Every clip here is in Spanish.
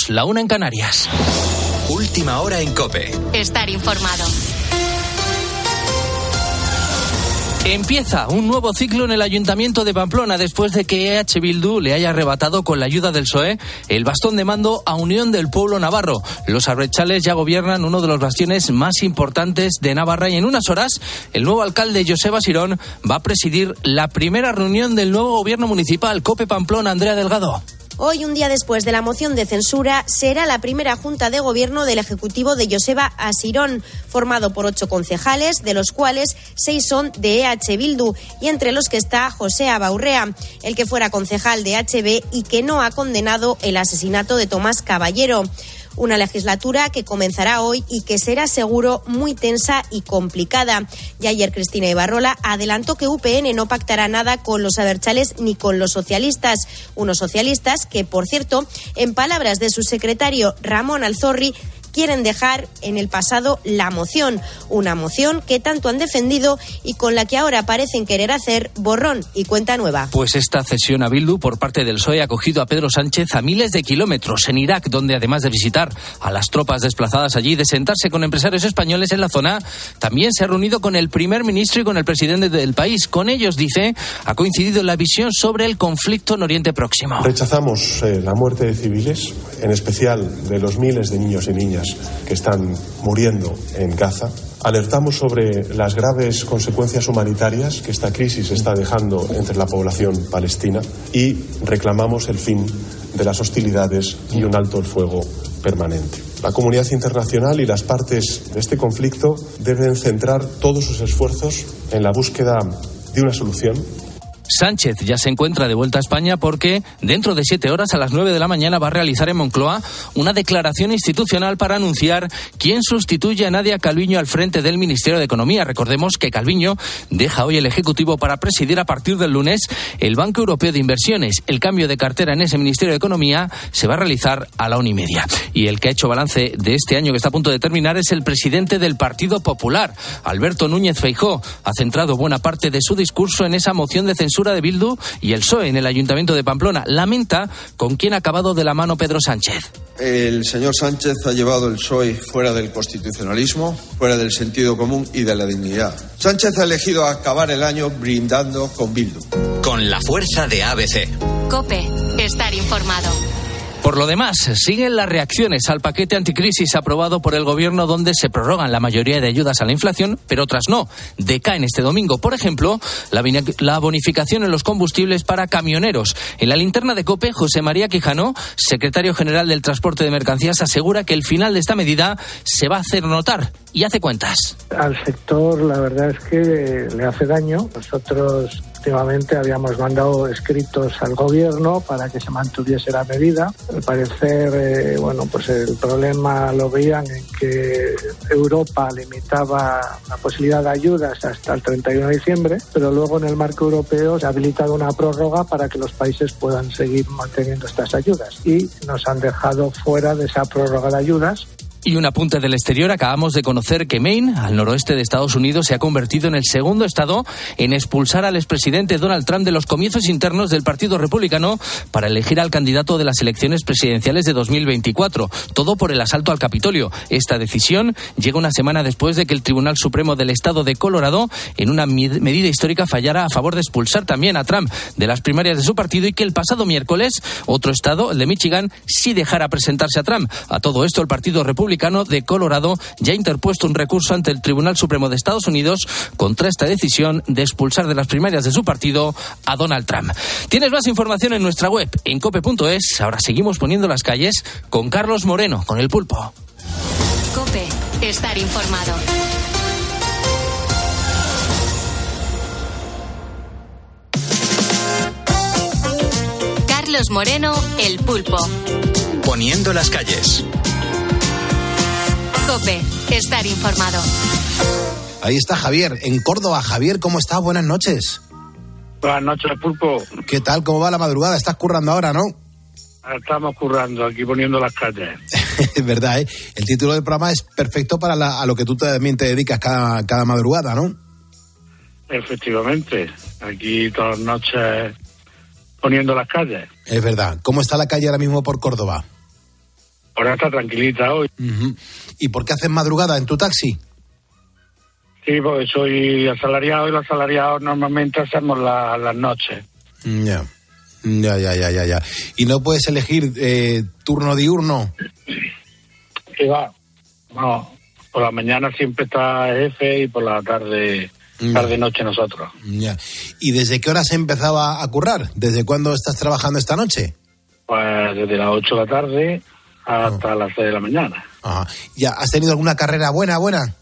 Continuamos, 1:00 en Canarias. Última hora en COPE. Estar informado. Empieza un nuevo ciclo en el Ayuntamiento de Pamplona después de que EH Bildu le haya arrebatado con la ayuda del PSOE el bastón de mando a Unión del Pueblo Navarro. Los abertzales ya gobiernan uno de los bastiones más importantes de Navarra y en unas horas el nuevo alcalde Joseba Sirón va a presidir la primera reunión del nuevo gobierno municipal. COPE Pamplona, Andrea Delgado. Hoy, un día después de la moción de censura, será la primera junta de gobierno del Ejecutivo de Joseba Asirón, formado por 8 concejales, de los cuales 6 son de EH Bildu, y entre los que está José Abaurrea, el que fuera concejal de HB y que no ha condenado el asesinato de Tomás Caballero. Una legislatura que comenzará hoy y que será seguro muy tensa y complicada. Y ayer Cristina Ibarrola adelantó que UPN no pactará nada con los abertzales ni con los socialistas. Unos socialistas que, por cierto, en palabras de su secretario Ramón Alzorri, quieren dejar en el pasado la moción, una moción que tanto han defendido y con la que ahora parecen querer hacer borrón y cuenta nueva. Pues esta cesión a Bildu por parte del PSOE ha cogido a Pedro Sánchez a miles de kilómetros en Irak, donde además de visitar a las tropas desplazadas allí y de sentarse con empresarios españoles en la zona, también se ha reunido con el primer ministro y con el presidente del país. Con ellos, dice, ha coincidido en la visión sobre el conflicto en Oriente Próximo. Rechazamos la muerte de civiles, en especial de los miles de niños y niñas que están muriendo en Gaza. Alertamos sobre las graves consecuencias humanitarias que esta crisis está dejando entre la población palestina y reclamamos el fin de las hostilidades y un alto el fuego permanente. La comunidad internacional y las partes de este conflicto deben centrar todos sus esfuerzos en la búsqueda de una solución. Sánchez ya se encuentra de vuelta a España porque dentro de 7 horas, a las 9 de la mañana, va a realizar en Moncloa una declaración institucional para anunciar quién sustituye a Nadia Calviño al frente del Ministerio de Economía. Recordemos que Calviño deja hoy el Ejecutivo para presidir a partir del lunes el Banco Europeo de Inversiones. El cambio de cartera en ese Ministerio de Economía se va a realizar a la 1:30. Y el que ha hecho balance de este año que está a punto de terminar es el presidente del Partido Popular, Alberto Núñez Feijóo. Ha centrado buena parte de su discurso en esa moción de censura de Bildu y el PSOE en el Ayuntamiento de Pamplona. Lamenta con quién ha acabado de la mano Pedro Sánchez. El señor Sánchez ha llevado el PSOE fuera del constitucionalismo, fuera del sentido común y de la dignidad. Sánchez ha elegido acabar el año brindando con Bildu. Con la fuerza de ABC. COPE. Estar informado. Por lo demás, siguen las reacciones al paquete anticrisis aprobado por el Gobierno, donde se prorrogan la mayoría de ayudas a la inflación, pero otras no. Decaen este domingo. Por ejemplo, la bonificación en los combustibles para camioneros. En la linterna de COPE, José María Quijano, secretario general del Transporte de Mercancías, asegura que el final de esta medida se va a hacer notar y hace cuentas. Al sector, la verdad es que le hace daño. Nosotros últimamente habíamos mandado escritos al Gobierno para que se mantuviese la medida. Al parecer, pues el problema lo veían en que Europa limitaba la posibilidad de ayudas hasta el 31 de diciembre, pero luego en el marco europeo se ha habilitado una prórroga para que los países puedan seguir manteniendo estas ayudas y nos han dejado fuera de esa prórroga de ayudas. Y un apunte del exterior, acabamos de conocer que Maine, al noroeste de Estados Unidos, se ha convertido en el segundo estado en expulsar al expresidente Donald Trump de los comicios internos del Partido Republicano para elegir al candidato de las elecciones presidenciales de 2024. Todo por el asalto al Capitolio. Esta decisión llega una semana después de que el Tribunal Supremo del Estado de Colorado, en una medida histórica, fallara a favor de expulsar también a Trump de las primarias de su partido y que el pasado miércoles otro estado, el de Michigan, sí dejara presentarse a Trump. A todo esto, el Partido Republicano de Colorado ya ha interpuesto un recurso ante el Tribunal Supremo de Estados Unidos contra esta decisión de expulsar de las primarias de su partido a Donald Trump. Tienes más información en nuestra web, en cope.es. Ahora seguimos poniendo las calles con Carlos Moreno, con El Pulpo. COPE. Estar informado. Carlos Moreno, El Pulpo. Poniendo las calles. COPE. Estar informado. Ahí está Javier, en Córdoba. Javier, ¿cómo estás? Buenas noches. Buenas noches, Pulpo. ¿Qué tal? ¿Cómo va la madrugada? Estás currando ahora, ¿no? Estamos currando, aquí poniendo las calles. Es verdad, ¿eh? El título del programa es perfecto para a lo que tú también te dedicas cada madrugada, ¿no? Efectivamente, aquí todas las noches poniendo las calles. Es verdad. ¿Cómo está la calle ahora mismo por Córdoba? Ahora está tranquilita hoy. Uh-huh. ¿Y por qué haces madrugada en tu taxi? Sí, porque soy asalariado y los asalariados normalmente hacemos las noches. Ya. ¿Y no puedes elegir turno diurno? Sí, va. No, por la mañana siempre está jefe y por la tarde noche nosotros. Ya. ¿Y desde qué horas empezaba a currar? ¿Desde cuándo estás trabajando esta noche? Pues desde las 8 de la tarde hasta las 6 de la mañana. Ajá. ¿Ya has tenido alguna carrera buena?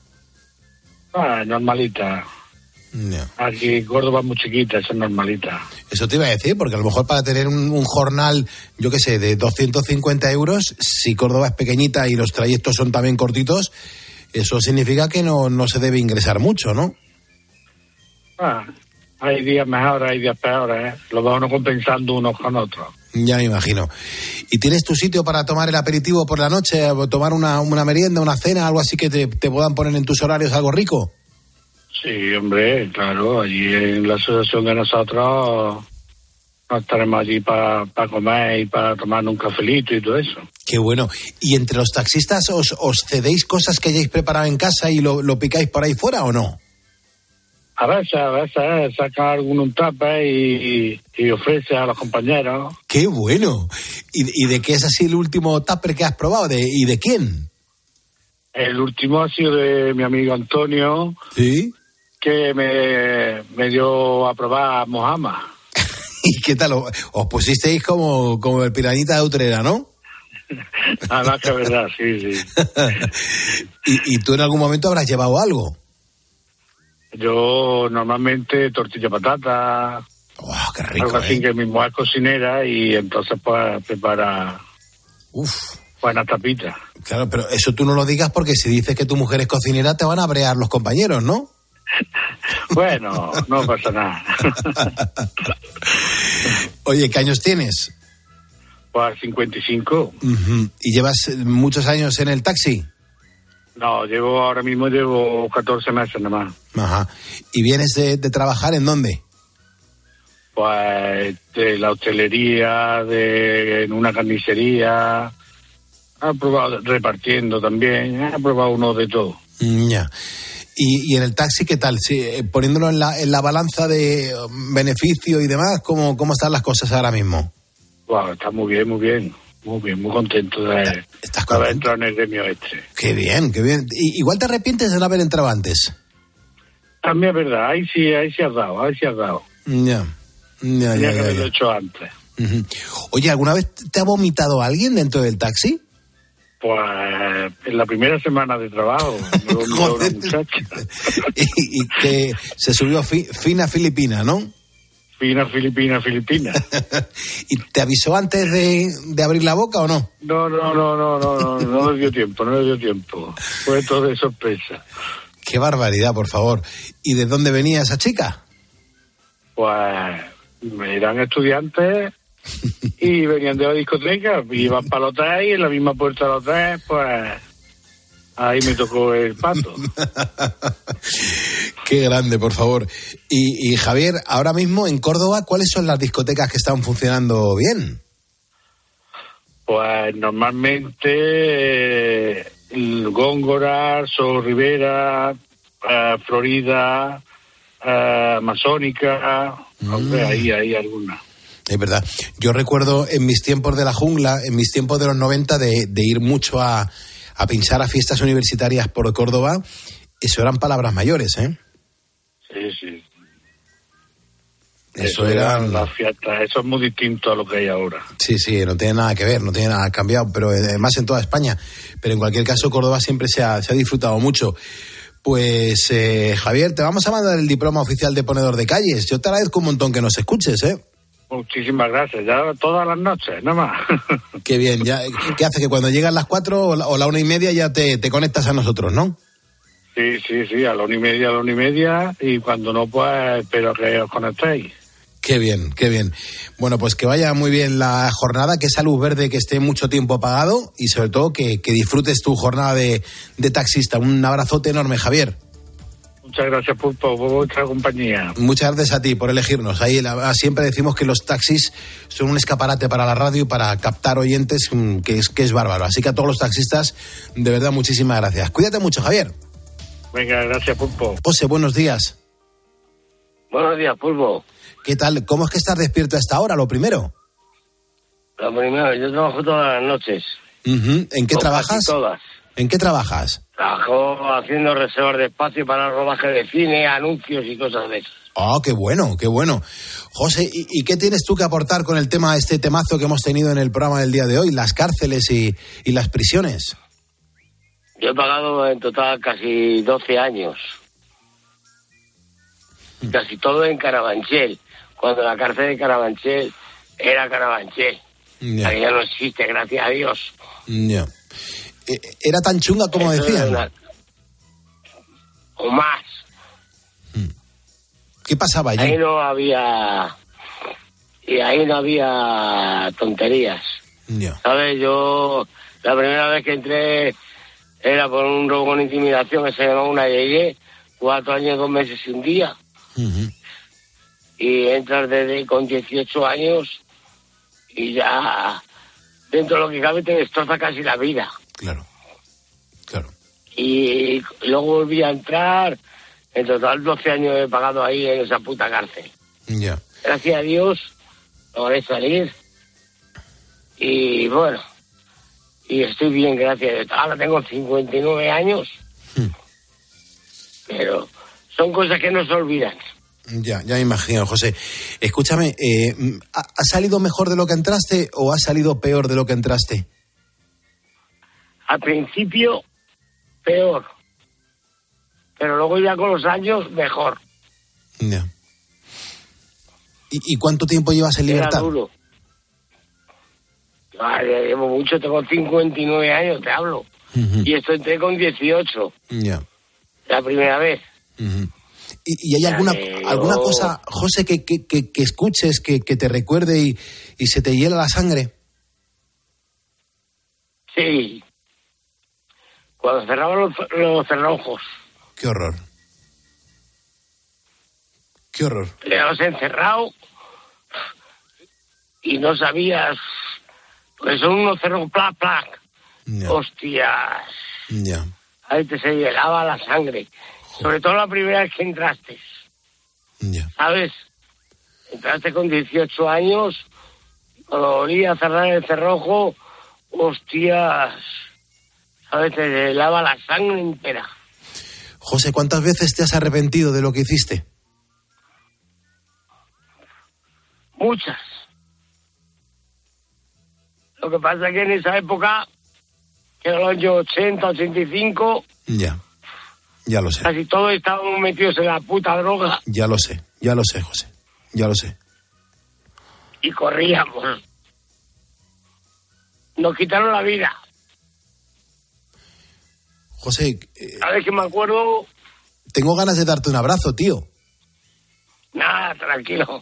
Normalita. Ya. Aquí Córdoba es muy chiquita, eso es normalita. Eso te iba a decir, porque a lo mejor para tener un jornal, yo qué sé, de 250 euros, si Córdoba es pequeñita y los trayectos son también cortitos, eso significa que no se debe ingresar mucho, ¿no? Hay días mejores, hay días peores, ¿eh? Los va uno compensando unos con otros. Ya me imagino. ¿Y tienes tu sitio para tomar el aperitivo por la noche, o tomar una merienda, una cena, algo así que te puedan poner en tus horarios algo rico? Sí, hombre, claro, allí en la asociación de nosotros nos estaremos allí para comer y para tomar un cafelito y todo eso. Qué bueno. ¿Y entre los taxistas os cedéis cosas que hayáis preparado en casa y lo picáis por ahí fuera o no? A veces saca algún tupper y ofrece a los compañeros. ¡Qué bueno! ¿Y de qué es así el último tupper que has probado? ¿Y de quién? El último ha sido de mi amigo Antonio. ¿Sí? Que me dio a probar Mohamed. ¿Y qué tal? Os pusisteis como el piranita de Utrera, ¿no? Además que es verdad, sí. ¿Y tú en algún momento habrás llevado algo? Yo normalmente tortilla patata. ¡Oh, qué rico! Algo así, que mi mujer es cocinera y entonces pues prepara buenas tapitas. Claro, pero eso tú no lo digas porque si dices que tu mujer es cocinera te van a brear los compañeros, ¿no? Bueno, no pasa nada. Oye, ¿qué años tienes? Pues 55. Uh-huh. ¿Y llevas muchos años en el taxi? No, ahora mismo llevo 14 meses nada más. Ajá. ¿Y vienes de trabajar en dónde? Pues de la hostelería, en una carnicería. He probado repartiendo también, he probado uno de todo. Ya. ¿Y en el taxi qué tal? Sí, poniéndolo en la balanza de beneficio y demás, ¿cómo están las cosas ahora mismo? Wow, está muy bien, muy contento de haber entrado en el gremio este. Qué bien. Igual te arrepientes de no haber entrado antes. También es verdad, ahí sí has dado. Ya. Tenía que haberlo hecho antes. Uh-huh. Oye, ¿alguna vez te ha vomitado alguien dentro del taxi? Pues en la primera semana de trabajo me vomitó una muchacha. y que se subió fina filipina, ¿no? Fina filipina. ¿Y te avisó antes de abrir la boca o no? No le dio tiempo. Fue todo de sorpresa. Qué barbaridad, por favor. ¿Y de dónde venía esa chica? Pues eran estudiantes y venían de la discoteca, iban para el hotel y en la misma puerta del hotel, pues ahí me tocó el pato. Qué grande, por favor. Y Javier, ahora mismo en Córdoba, ¿cuáles son las discotecas que están funcionando bien? Pues normalmente el Góngora, Sol Rivera, Florida, Masónica, hombre, ahí hay algunas. Es verdad. Yo recuerdo en mis tiempos de la jungla, en mis tiempos de los 90, de ir mucho a pinchar a fiestas universitarias por Córdoba. Eso eran palabras mayores, ¿eh? Sí. Eso eran las fiestas. Eso es muy distinto a lo que hay ahora. Sí, no tiene nada que ver, no tiene nada cambiado, pero además en toda España. Pero en cualquier caso, Córdoba siempre se ha disfrutado mucho. Pues, Javier, te vamos a mandar el diploma oficial de ponedor de calles. Yo te agradezco un montón que nos escuches, ¿eh? Muchísimas gracias, ya todas las noches, nada más. Qué bien, ya, ¿qué hace? Que cuando llegan las 4 o la 1:30 ya te conectas a nosotros, ¿no? Sí, a la 1:30, y cuando no, pues espero que os conectéis. Qué bien. Bueno, pues que vaya muy bien la jornada, que esa luz verde que esté mucho tiempo apagado y sobre todo que disfrutes tu jornada de taxista. Un abrazote enorme, Javier. Muchas gracias, Pulpo, por vuestra compañía. Muchas gracias a ti por elegirnos. Ahí siempre decimos que los taxis son un escaparate para la radio y para captar oyentes, que es bárbaro. Así que a todos los taxistas, de verdad, muchísimas gracias. Cuídate mucho, Javier. Venga, gracias, Pulpo. José, buenos días. Buenos días, Pulpo. ¿Qué tal? ¿Cómo es que estás despierto a esta hora, lo primero? Lo primero, yo trabajo todas las noches. ¿En qué trabajas? Todas. ¿En qué trabajas? Trabajo haciendo reservas de espacio para rodaje de cine, anuncios y cosas de eso. Oh, qué bueno, qué bueno. José, ¿y qué tienes tú que aportar con el tema, este temazo que hemos tenido en el programa del día de hoy, las cárceles y las prisiones? Yo he pagado en total casi 12 años. Casi todo en Carabanchel, cuando la cárcel de Carabanchel era Carabanchel. Ya. Ya no existe, gracias a Dios. Ya. ¿Era tan chunga como Eso decían? O más. ¿Qué pasaba allí? Ahí no había tonterías. Ya. ¿Sabes? Yo, la primera vez que entré era por un robo con intimidación que se llamaba una yeye, 4 años, 2 meses y un día. Y entras con 18 años y ya dentro de lo que cabe te destroza casi la vida. Claro. Y luego volví a entrar, en total 12 años he pagado ahí en esa puta cárcel. Ya. Gracias a Dios logré salir y bueno, y estoy bien, gracias a Dios. Ahora tengo 59 años, pero son cosas que no se olvidan. Ya me imagino, José. Escúchame, ¿ha salido mejor de lo que entraste o ha salido peor de lo que entraste? Al principio, peor. Pero luego ya con los años, mejor. Ya. ¿Y cuánto tiempo llevas en libertad? Era duro. Llevo mucho, tengo 59 años, te hablo. Y esto entré con 18. Ya. La primera vez. ¿Y hay alguna cosa, José, que escuches, que te recuerde y se te hiela la sangre? Sí. Cuando cerraban los cerrojos. Qué horror. Qué horror. Te quedabas encerrado y no sabías, pues son unos cerrojos, plac, plac. Ya. Hostias. Ya. Ahí te se helaba la sangre. Sobre todo la primera vez que entraste. Ya. ¿Sabes? Entraste con 18 años, cuando volví a cerrar el cerrojo, hostias, ¿sabes? Te helaba la sangre entera. José, ¿cuántas veces te has arrepentido de lo que hiciste? Muchas. Lo que pasa es que en esa época, que era los años 80, 85... Ya lo sé. Casi todos estábamos metidos en la puta droga. Ya lo sé, José. Ya lo sé. Y corríamos. Nos quitaron la vida. José... A ver que me acuerdo... Tengo ganas de darte un abrazo, tío. Nada, tranquilo.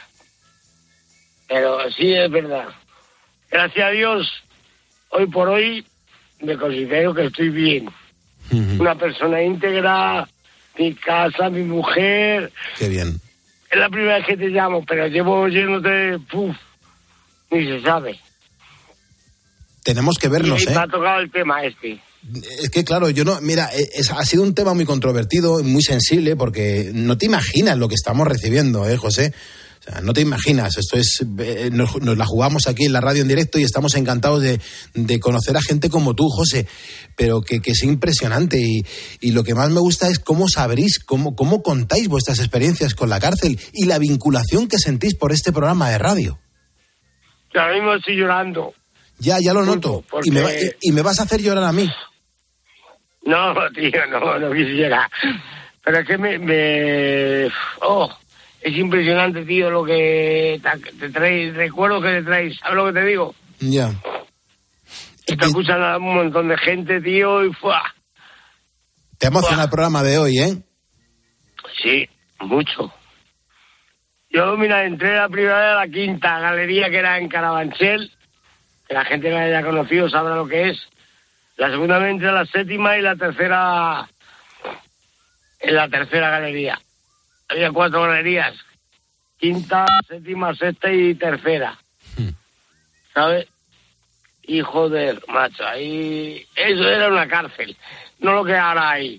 Pero sí es verdad. Gracias a Dios, hoy por hoy, me considero que estoy bien. Una persona íntegra, mi casa, mi mujer. Qué bien. Es la primera vez que te llamo, pero llevo yéndote, ni se sabe. Tenemos que vernos, y me ha tocado el tema este. Es que claro, ha sido un tema muy controvertido, muy sensible, porque no te imaginas lo que estamos recibiendo, José. O sea, no te imaginas, esto es, nos la jugamos aquí en la radio en directo y estamos encantados de conocer a gente como tú, José, pero que es impresionante y lo que más me gusta es cómo sabrís, cómo contáis vuestras experiencias con la cárcel y la vinculación que sentís por este programa de radio. Yo ahora mismo estoy llorando. Ya lo noto, porque... y me vas a hacer llorar a mí. No, tío, no quisiera, pero es que es impresionante, tío, lo que te traes, recuerdo que te traes, ¿sabes lo que te digo? Ya. Y te escuchan a un montón de gente, tío, y ¡fua! Te emociona el programa de hoy, ¿eh? Sí, mucho. Yo, mira, entré la primera vez a la quinta galería, que era en Carabanchel, que la gente que la haya conocido sabrá lo que es. La segunda vez entré a la séptima y la tercera en la tercera galería. Había 4 galerías, quinta, séptima, sexta y tercera. ¿Sabes? Y joder, macho, ahí... Eso era una cárcel, no lo que ahora hay.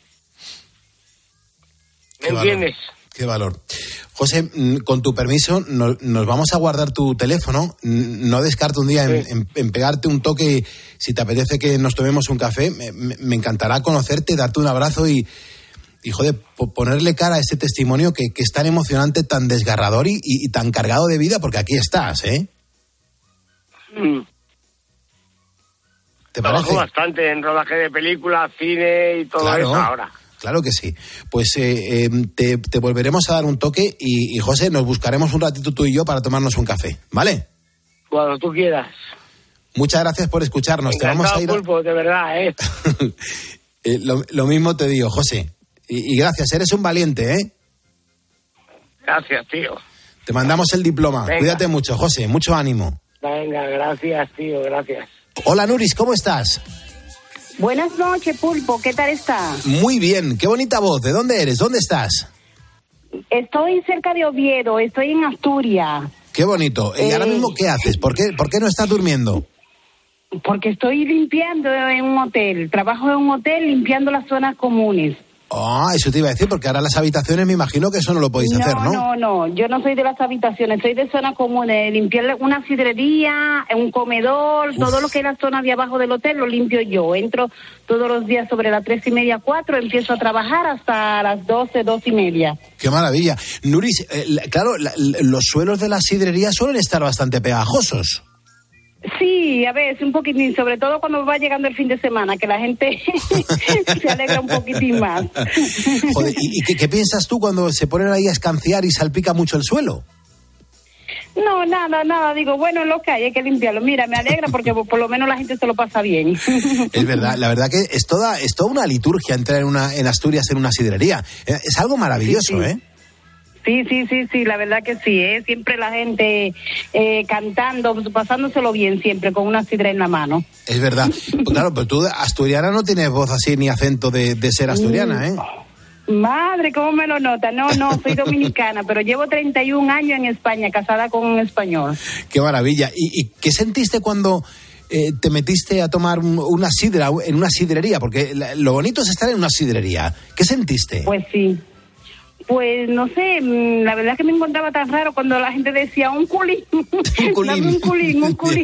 ¿Me entiendes? Qué valor. José, con tu permiso, nos vamos a guardar tu teléfono. No descarto un día en pegarte un toque. Si te apetece que nos tomemos un café, me encantará conocerte, darte un abrazo y joder, ponerle cara a ese testimonio que es tan emocionante, tan desgarrador y tan cargado de vida, porque aquí estás, ¿eh? ¿Te parece? Trabajo bastante en rodaje de películas, cine y todo eso ahora. Claro que sí. Pues te volveremos a dar un toque y José, nos buscaremos un ratito tú y yo para tomarnos un café, ¿vale? Cuando tú quieras. Muchas gracias por escucharnos. Encantado, te vamos a ir Pulpo, de verdad, ¿eh? Lo mismo te digo, José. Y gracias, eres un valiente, ¿eh? Gracias, tío. Te mandamos el diploma. Venga. Cuídate mucho, José. Mucho ánimo. Venga, gracias, tío, gracias. Hola, Nuris, ¿cómo estás? Buenas noches, Pulpo, ¿qué tal estás? Muy bien, qué bonita voz. ¿De dónde eres? ¿Dónde estás? Estoy cerca de Oviedo, estoy en Asturias. Qué bonito. ¿Y ahora mismo qué haces? ¿Por qué no estás durmiendo? Porque estoy limpiando en un hotel. Trabajo en un hotel limpiando las zonas comunes. Ah, eso te iba a decir, porque ahora las habitaciones me imagino que eso no lo podéis hacer, ¿no? No, yo no soy de las habitaciones, soy de zona común, limpiar una sidrería, un comedor, todo lo que es la zona de abajo del hotel lo limpio yo. Entro todos los días sobre las 3:30, 4, empiezo a trabajar hasta las 12, 2:30. ¡Qué maravilla! Nuris, claro, los suelos de la sidrería suelen estar bastante pegajosos. Sí, a veces un poquitín, sobre todo cuando va llegando el fin de semana, que la gente se alegra un poquitín más. Joder, ¿y qué piensas tú cuando se ponen ahí a escanciar y salpica mucho el suelo? No, nada, digo, bueno, es lo que hay que limpiarlo. Mira, me alegra porque por lo menos la gente se lo pasa bien. Es verdad, la verdad que es toda una liturgia entrar en Asturias en una sidrería. Es algo maravilloso, sí. Sí, la verdad que sí, siempre la gente cantando, pasándoselo bien siempre, con una sidra en la mano. Es verdad, pues claro, pero tú asturiana no tienes voz así ni acento de ser asturiana, ¿eh? Madre, ¿cómo me lo nota? No, soy dominicana, pero llevo 31 años en España, casada con un español. Qué maravilla. ¿Y qué sentiste cuando te metiste a tomar una sidra en una sidrería? Porque lo bonito es estar en una sidrería. ¿Qué sentiste? Pues sí. Pues no sé, la verdad es que me encontraba tan raro cuando la gente decía un culín. Dame un culín.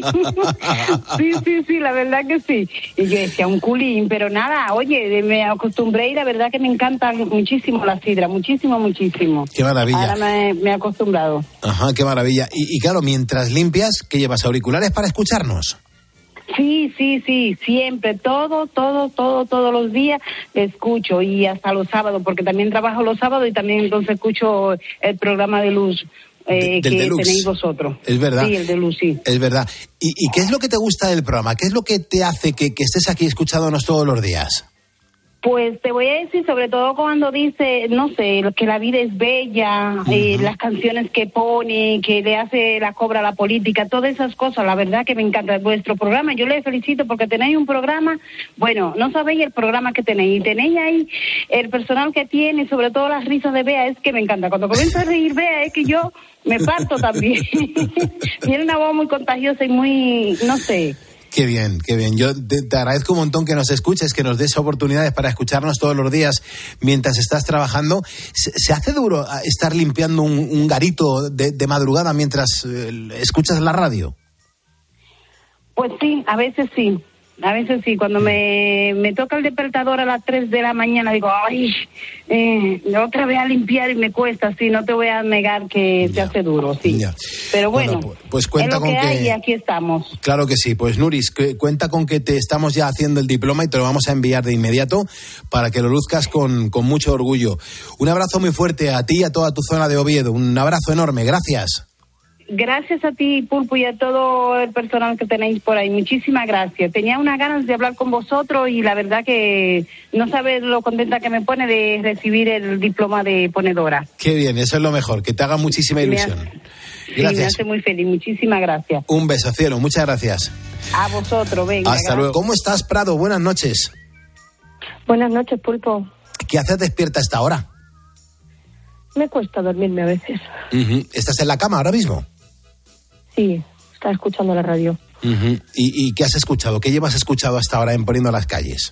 Sí, la verdad que sí. Y yo decía un culín, pero nada, oye, me acostumbré y la verdad que me encanta muchísimo la sidra, muchísimo. Qué maravilla. Ahora me he acostumbrado. Ajá, qué maravilla. Y claro, mientras limpias, ¿qué llevas? ¿Auriculares para escucharnos? Sí, siempre, todos los días escucho y hasta los sábados, porque también trabajo los sábados y también entonces escucho el programa de Luz que tenéis vosotros. Es verdad. Sí, el de Luz, sí. Es verdad. ¿Y qué es lo que te gusta del programa? ¿Qué es lo que te hace que estés aquí escuchándonos todos los días? Pues te voy a decir, sobre todo cuando dice, no sé, que la vida es bella, las canciones que pone, que le hace la cobra a la política, todas esas cosas, la verdad que me encanta vuestro programa. Yo les felicito porque tenéis un programa, bueno, no sabéis el programa que tenéis, y tenéis ahí el personal que tiene, sobre todo las risas de Bea, es que me encanta. Cuando comienza a reír Bea es que yo me parto también. Tiene una voz muy contagiosa y muy, no sé... Qué bien. Yo te agradezco un montón que nos escuches, que nos des oportunidades para escucharnos todos los días mientras estás trabajando. ¿Se hace duro estar limpiando un garito de madrugada mientras escuchas la radio? Pues sí, a veces sí. Cuando me toca el despertador a las 3 de la mañana, digo, ay, otra vez a limpiar y me cuesta, sí, no te voy a negar que se hace duro, sí. Ya. Pero bueno, pues cuenta es lo con que hay y aquí estamos. Claro que sí, pues Nuris, cuenta con que te estamos ya haciendo el diploma y te lo vamos a enviar de inmediato para que lo luzcas con mucho orgullo. Un abrazo muy fuerte a ti y a toda tu zona de Oviedo, un abrazo enorme, gracias. Gracias a ti, Pulpo, y a todo el personal que tenéis por ahí. Muchísimas gracias. Tenía unas ganas de hablar con vosotros y la verdad que no sabes lo contenta que me pone de recibir el diploma de ponedora. Qué bien, eso es lo mejor, que te haga muchísima ilusión. Gracias. Sí, me hace muy feliz. Muchísimas gracias. Un beso, cielo. Muchas gracias. A vosotros, venga. Hasta luego. ¿Cómo estás, Prado? Buenas noches. Buenas noches, Pulpo. ¿Qué haces despierta a esta hora? Me cuesta dormirme a veces. ¿Estás en la cama ahora mismo? Sí, estaba escuchando la radio. ¿Y qué has escuchado? ¿Qué llevas escuchado hasta ahora en Poniendo las Calles?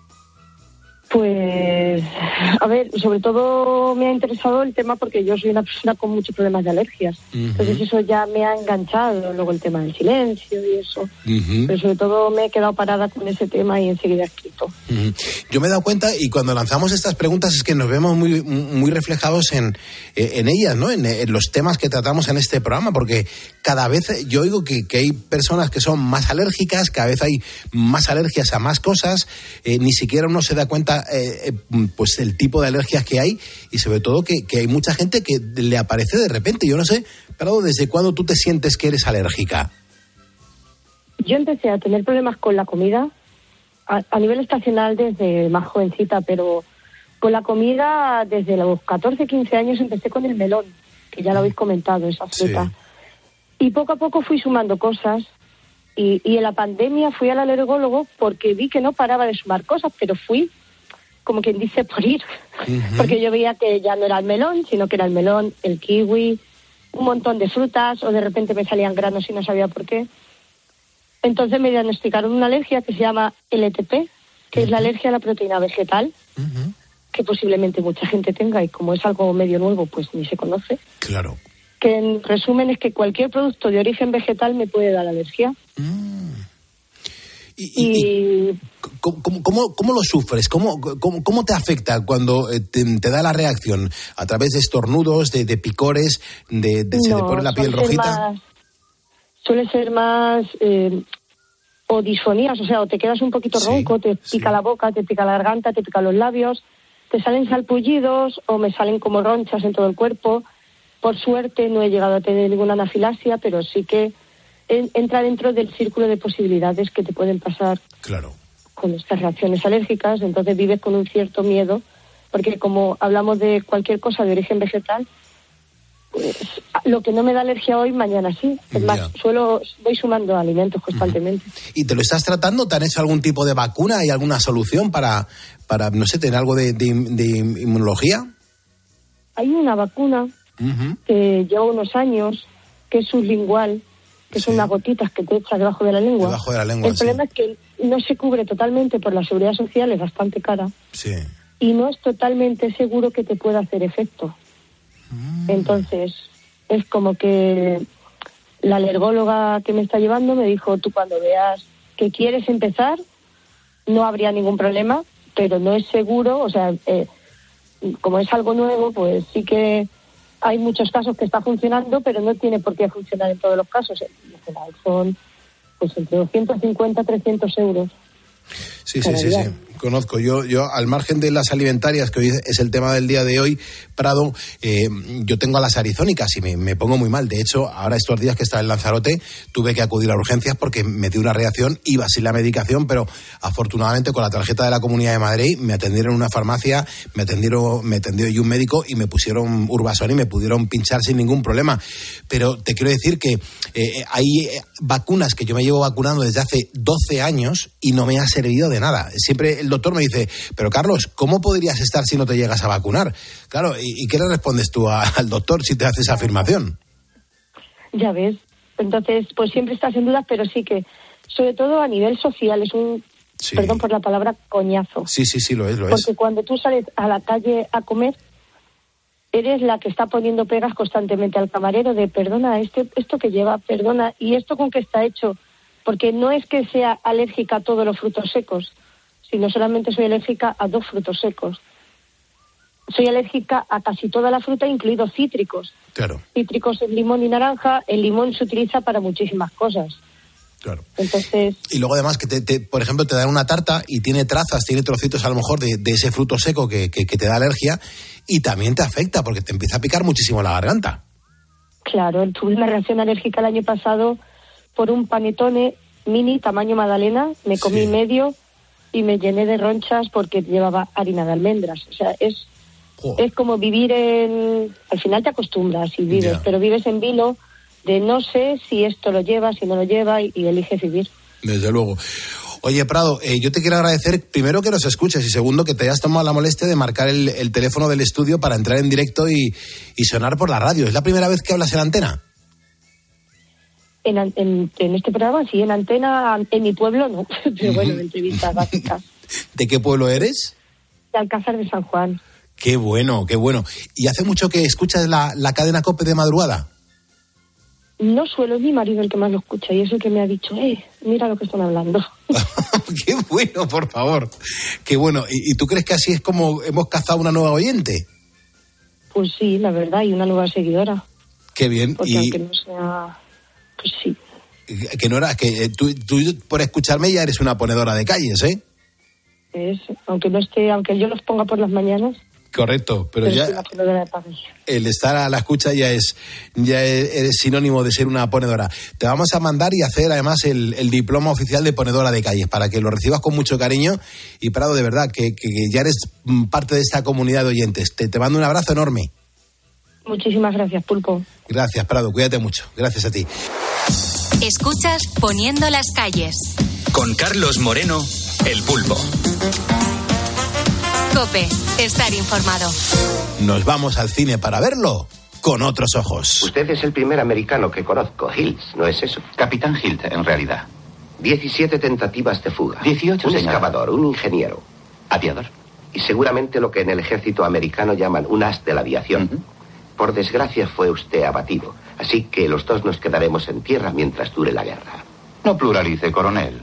Pues, a ver, sobre todo me ha interesado el tema porque yo soy una persona con muchos problemas de alergias. Entonces eso ya me ha enganchado, luego el tema del silencio y eso. Pero sobre todo me he quedado parada con ese tema y enseguida he escrito. Yo me he dado cuenta, y cuando lanzamos estas preguntas es que nos vemos muy reflejados en ellas, ¿no? En los temas que tratamos en este programa, porque cada vez yo oigo que hay personas que son más alérgicas, cada vez hay más alergias a más cosas, ni siquiera uno se da cuenta pues el tipo de alergias que hay, y sobre todo que hay mucha gente que le aparece de repente. Yo no sé, pero ¿desde cuándo tú te sientes que eres alérgica? Yo empecé a tener problemas con la comida a nivel estacional desde más jovencita, pero con la comida desde los 14, 15 años empecé con el melón, que ya lo habéis comentado, esa fruta. Sí. Y poco a poco fui sumando cosas. Y en la pandemia fui al alergólogo porque vi que no paraba de sumar cosas, pero fui, como quien dice, por ir. Porque yo veía que ya no era el melón, sino que era el melón, el kiwi, un montón de frutas, o de repente me salían granos y no sabía por qué. Entonces me diagnosticaron una alergia que se llama LTP, que es la alergia a la proteína vegetal, que posiblemente mucha gente tenga, y como es algo medio nuevo, pues ni se conoce. Claro. Que en resumen es que cualquier producto de origen vegetal me puede dar alergia. ¿Cómo lo sufres? ¿Cómo te afecta cuando te da la reacción? ¿A través de estornudos, de picores, se te pone la piel rojita? Suele ser más o disfonías, o sea, o te quedas un poquito ronco, te pica la boca, te pica la garganta, te pica los labios, te salen salpullidos o me salen como ronchas en todo el cuerpo. Por suerte no he llegado a tener ninguna anafilaxia, pero sí que entra dentro del círculo de posibilidades que te pueden pasar con estas reacciones alérgicas. Entonces vives con un cierto miedo, porque como hablamos de cualquier cosa de origen vegetal, pues lo que no me da alergia hoy, mañana sí. Es más, voy sumando alimentos constantemente. ¿Y te lo estás tratando? ¿Te han hecho algún tipo de vacuna? ¿Hay alguna solución para no sé, tener algo de inmunología? Hay una vacuna que lleva unos años, que es sublingual, que son unas gotitas que te echas debajo de la lengua. Debajo de la lengua, El problema es que no se cubre totalmente por la seguridad social, es bastante cara. Sí. Y no es totalmente seguro que te pueda hacer efecto. Entonces, es como que la alergóloga que me está llevando me dijo, tú cuando veas que quieres empezar, no habría ningún problema, pero no es seguro, o sea, como es algo nuevo, pues sí que hay muchos casos que está funcionando, pero no tiene por qué funcionar en todos los casos. En general son pues entre 250 y 300 euros. Sí, conozco. Yo al margen de las alimentarias, que hoy es el tema del día de hoy, Prado, yo tengo a las arizónicas y me pongo muy mal. De hecho, ahora estos días que estaba en Lanzarote, tuve que acudir a urgencias porque me dio una reacción, iba sin la medicación, pero afortunadamente con la tarjeta de la Comunidad de Madrid me atendieron en una farmacia, me atendió y un médico y me pusieron Urbasón y me pudieron pinchar sin ningún problema. Pero te quiero decir que hay vacunas que yo me llevo vacunando desde hace 12 años y no me ha servido de nada. Siempre el doctor me dice, pero Carlos, ¿cómo podrías estar si no te llegas a vacunar? Claro, ¿y qué le respondes tú al doctor si te hace esa afirmación? Ya ves, entonces pues siempre estás en dudas, pero sí que, sobre todo a nivel social, es un, perdón por la palabra, coñazo. Sí, lo es. Porque cuando tú sales a la calle a comer, eres la que está poniendo pegas constantemente al camarero de, perdona, esto que lleva, perdona, y esto con qué está hecho, porque no es que sea alérgica a todos los frutos secos, sino solamente soy alérgica a 2 frutos secos. Soy alérgica a casi toda la fruta, incluidos cítricos. Claro. Cítricos es limón y naranja. El limón se utiliza para muchísimas cosas. Claro. Entonces... Y luego además que, por ejemplo, te dan una tarta y tiene trazas, tiene trocitos a lo mejor de ese fruto seco que te da alergia y también te afecta porque te empieza a picar muchísimo la garganta. Claro, tuve una reacción alérgica el año pasado por un panetone mini, tamaño magdalena. Me comí medio y me llené de ronchas porque llevaba harina de almendras. O sea, es como vivir en... Al final te acostumbras y vives, pero vives en vilo de no sé si esto lo lleva, si no lo lleva y eliges vivir. Desde luego. Oye, Prado, yo te quiero agradecer primero que nos escuches y segundo que te hayas tomado la molestia de marcar el teléfono del estudio para entrar en directo y sonar por la radio. ¿Es la primera vez que hablas en antena? En este programa, sí, en antena, en mi pueblo no, pero bueno, entrevistas básicas. ¿De qué pueblo eres? De Alcázar de San Juan. Qué bueno, qué bueno. ¿Y hace mucho que escuchas la cadena COPE de madrugada? No suelo, es mi marido el que más lo escucha y eso que me ha dicho, mira lo que están hablando. Qué bueno, por favor. Qué bueno. ¿Y tú crees que así es como hemos cazado una nueva oyente? Pues sí, la verdad, y una nueva seguidora. Qué bien. Porque aunque no sea... Pues sí. Que no era, que tú por escucharme ya eres una ponedora de calles, ¿eh? Aunque no esté, aunque yo los ponga por las mañanas. Correcto, pero ya el estar a la escucha ya es sinónimo de ser una ponedora. Te vamos a mandar y hacer además el diploma oficial de ponedora de calles para que lo recibas con mucho cariño. Y Prado, de verdad, que ya eres parte de esta comunidad de oyentes. Te mando un abrazo enorme. Muchísimas gracias, Pulpo. Gracias, Prado, cuídate mucho. Gracias a ti. Escuchas Poniendo las calles. Con Carlos Moreno, El Pulpo. COPE, estar informado. Nos vamos al cine para verlo con otros ojos. Usted es el primer americano que conozco, Hills, ¿no es eso? Capitán Hilt, en realidad. 17 tentativas de fuga. 18, un señor. excavador, un ingeniero. Aviador. Y seguramente lo que en el ejército americano llaman un as de la aviación. Uh-huh. Por desgracia fue usted abatido. Así que los dos nos quedaremos en tierra mientras dure la guerra. No pluralice, coronel.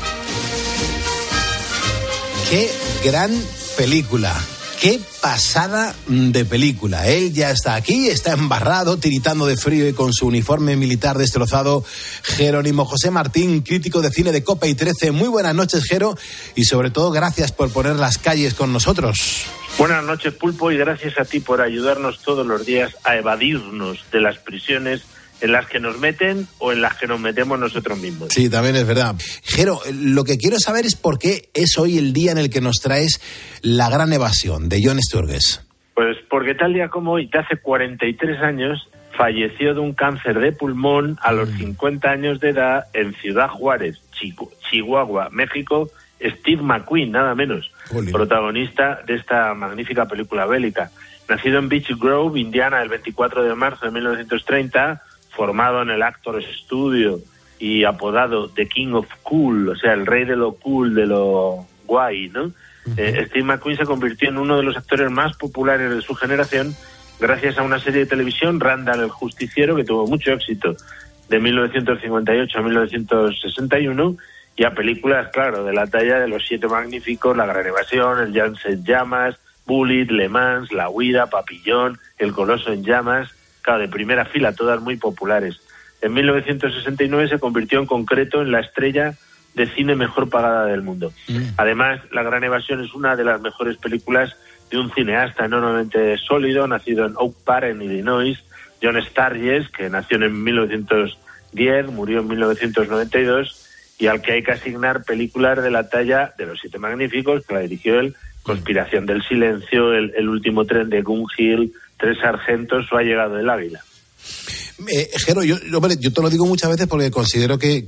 ¡Qué gran película! ¡Qué pasada de película! Él ya está aquí, está embarrado, tiritando de frío y con su uniforme militar destrozado. Jerónimo José Martín, crítico de cine de COPE y 13. Muy buenas noches, Jero, y sobre todo gracias por poner las calles con nosotros. Buenas noches, Pulpo, y gracias a ti por ayudarnos todos los días a evadirnos de las prisiones en las que nos meten o en las que nos metemos nosotros mismos. Sí, también es verdad. Jero, lo que quiero saber es por qué es hoy el día en el que nos traes La Gran Evasión, de John Sturges. Pues porque tal día como hoy, de hace 43 años, falleció de un cáncer de pulmón a los 50 años de edad en Ciudad Juárez, Chihuahua, México, Steve McQueen, nada menos, protagonista de esta magnífica película bélica. Nacido en Beech Grove, Indiana, el 24 de marzo de 1930, formado en el Actors Studio y apodado The King of Cool, o sea, el rey de lo cool, de lo guay, ¿no? Steve McQueen se convirtió en uno de los actores más populares de su generación gracias a una serie de televisión, Randall el Justiciero, que tuvo mucho éxito de 1958 a 1961, y a películas, claro, de la talla de Los Siete Magníficos, La Gran Evasión, El Lance en Llamas, Bullet, Le Mans, La Huida, Papillón, El Coloso en Llamas, claro, de primera fila, todas muy populares. En 1969 se convirtió en concreto en la estrella de cine mejor pagada del mundo. Además, La Gran Evasión es una de las mejores películas de un cineasta enormemente sólido, nacido en Oak Park, en Illinois, John Sturges, que nació en 1910, murió en 1992, y al que hay que asignar películas de la talla de Los Siete Magníficos, que la dirigió él, Conspiración del Silencio, el último tren de Gun Hill, Tres Sargentos o Ha llegado el Águila. Jero, yo te lo digo muchas veces porque considero que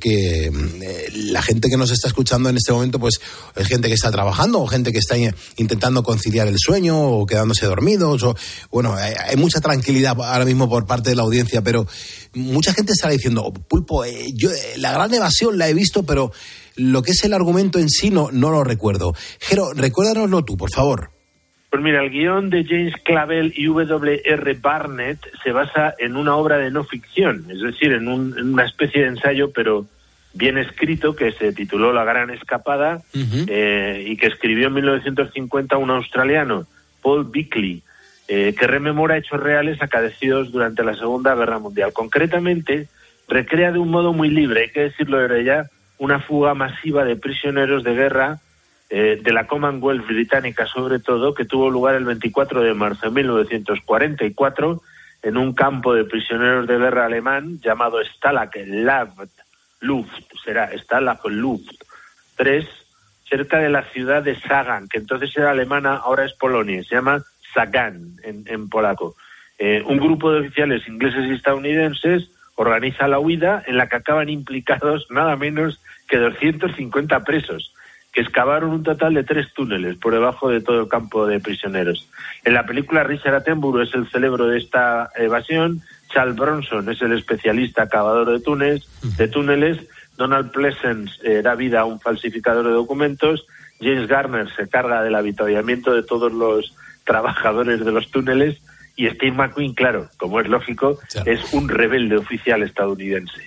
la gente que nos está escuchando en este momento pues es gente que está trabajando o gente que está intentando conciliar el sueño o quedándose dormidos. Bueno, hay mucha tranquilidad ahora mismo por parte de la audiencia, pero mucha gente estará diciendo, Pulpo, yo La Gran Evasión la he visto, pero lo que es el argumento en sí no lo recuerdo. Jero, recuérdanoslo tú, por favor. Pues mira, el guión de James Clavell y W.R. Barnett se basa en una obra de no ficción, es decir, en una especie de ensayo, pero bien escrito, que se tituló La Gran Escapada, y que escribió en 1950 un australiano, Paul Bickley, que rememora hechos reales acaecidos durante la Segunda Guerra Mundial. Concretamente, recrea de un modo muy libre, hay que decirlo de ella, una fuga masiva de prisioneros de guerra de la Commonwealth británica, sobre todo, que tuvo lugar el 24 de marzo de 1944 en un campo de prisioneros de guerra alemán llamado Stalag Luft 3, cerca de la ciudad de Sagan, que entonces era alemana, ahora es Polonia, se llama Sagan en polaco. Un grupo de oficiales ingleses y estadounidenses organiza la huida en la que acaban implicados nada menos que 250 presos, que excavaron un total de 3 túneles por debajo de todo el campo de prisioneros. En la película, Richard Attenborough es el cerebro de esta evasión, Charles Bronson es el especialista cavador de túneles, Donald Pleasence da vida a un falsificador de documentos, James Garner se carga del avituallamiento de todos los trabajadores de los túneles, y Steve McQueen, claro, como es lógico, es un rebelde oficial estadounidense.